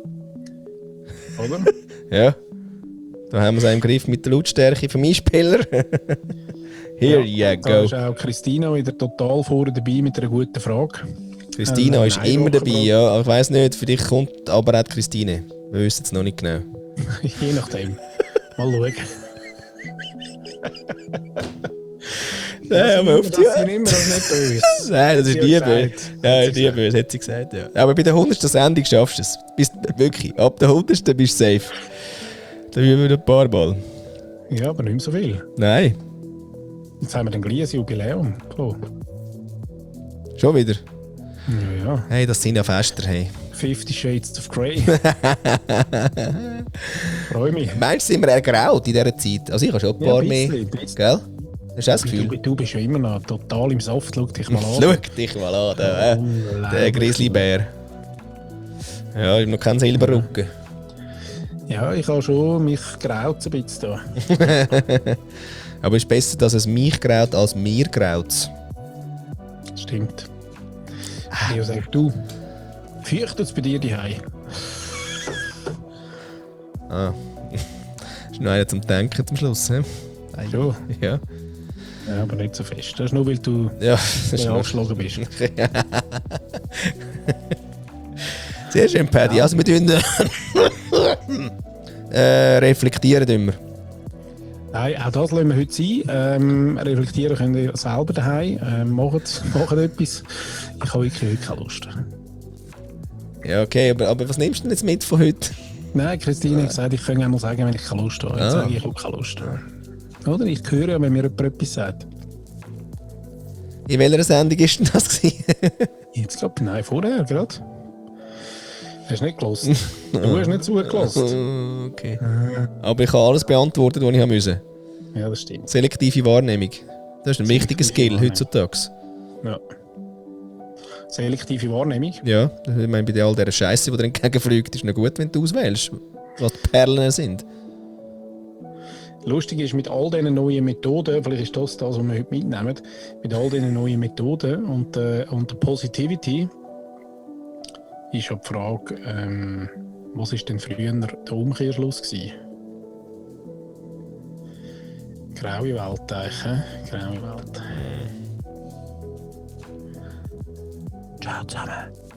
Oder? Ja. Da haben wir es auch im Griff mit der Lautstärke vom Einspieler. Here you Da go. ist auch Christina wieder total vorne dabei mit einer guten Frage. Christina Äh, ist nein, immer dabei, Wochenbrot. ja. Ich weiss nicht, für dich kommt aber auch die Christine. Wir wissen es noch nicht genau. Je nachdem. Mal schauen. Nein, aber auf die Das sind immer noch nicht böse. Nein, das ist Sie nie hat böse. gesagt. Ja, Hat ist sie nie gesagt. böse, hat sie gesagt, ja. Aber bei der hundertsten Sendung schaffst du es. Bist wirklich, ab der hundertsten bist du safe. Da üben wir ein paar Mal. Ja, aber nicht mehr so viel. Nein. Jetzt haben wir dann gleich ein Jubiläum. Klar. Schon wieder? Ja, ja. Hey, das sind ja Fester, hey. Fifty Shades of Grey. Freue mich. Meinst du, sind wir ergraut in dieser Zeit? Also ich habe schon ein Ja, paar ein mehr. bisschen, ein bisschen. Gell? Hast du das Gefühl? Du, du bist ja immer noch total im Saft. Schau dich mal an. Schau dich mal an, der, äh, der Grizzlybär. Ja, ich habe noch keinen Silberrücken. Ja, ich habe schon mich graut ein bisschen da. Aber es ist besser, dass es mich graut, als mir graut. Stimmt. Leo, sag du, fürchtet es bei dir die Hause? Ah. Ist noch einer zum Denken zum Schluss, he? Ja. Ja. Ja, aber nicht so fest. Das ist nur, weil du Ja, das ist ja, nur- angeschlagen bist. Sehr schön, Paddy. Also wir tun äh, reflektieren immer. Nein, auch das lassen wir heute sein. Ähm, reflektieren könnt ihr selber daheim. Ähm, macht, macht etwas. Ich habe wirklich heute keine Lust. Ja, okay, aber, aber was nimmst du denn jetzt mit von heute? Nein, Christine hat gesagt, ich kann auch mal sagen, wenn ich keine Lust habe. Jetzt Ah. sage ich, ich habe keine Lust. Oder? Ich höre ja, wenn mir jemand etwas sagt. In welcher Sendung ist denn das gewesen? Jetzt glaube ich, nein, vorher gerade. Hast du nicht gelassen? Du hast nicht zugelassen. Okay. Aber ich habe alles beantwortet, was ich haben musste. Ja, das stimmt. Selektive Wahrnehmung. Das ist ein wichtiger Selektive Skill Wahrnehmung. heutzutage. Ja. Selektive Wahrnehmung. Ja, ich meine, bei all dieser Scheiße, die dir entgegenfliegt, ist es noch gut, wenn du auswählst, was die Perlen sind. Lustig ist, mit all diesen neuen Methoden, vielleicht ist das das, was wir heute mitnehmen, mit all diesen neuen Methoden und, äh, und der Positivity ist ja die Frage, ähm, was ist denn früher der Umkehrschluss gewesen? Graue Welt eigentlich, hä? Graue Welt. Ciao zusammen.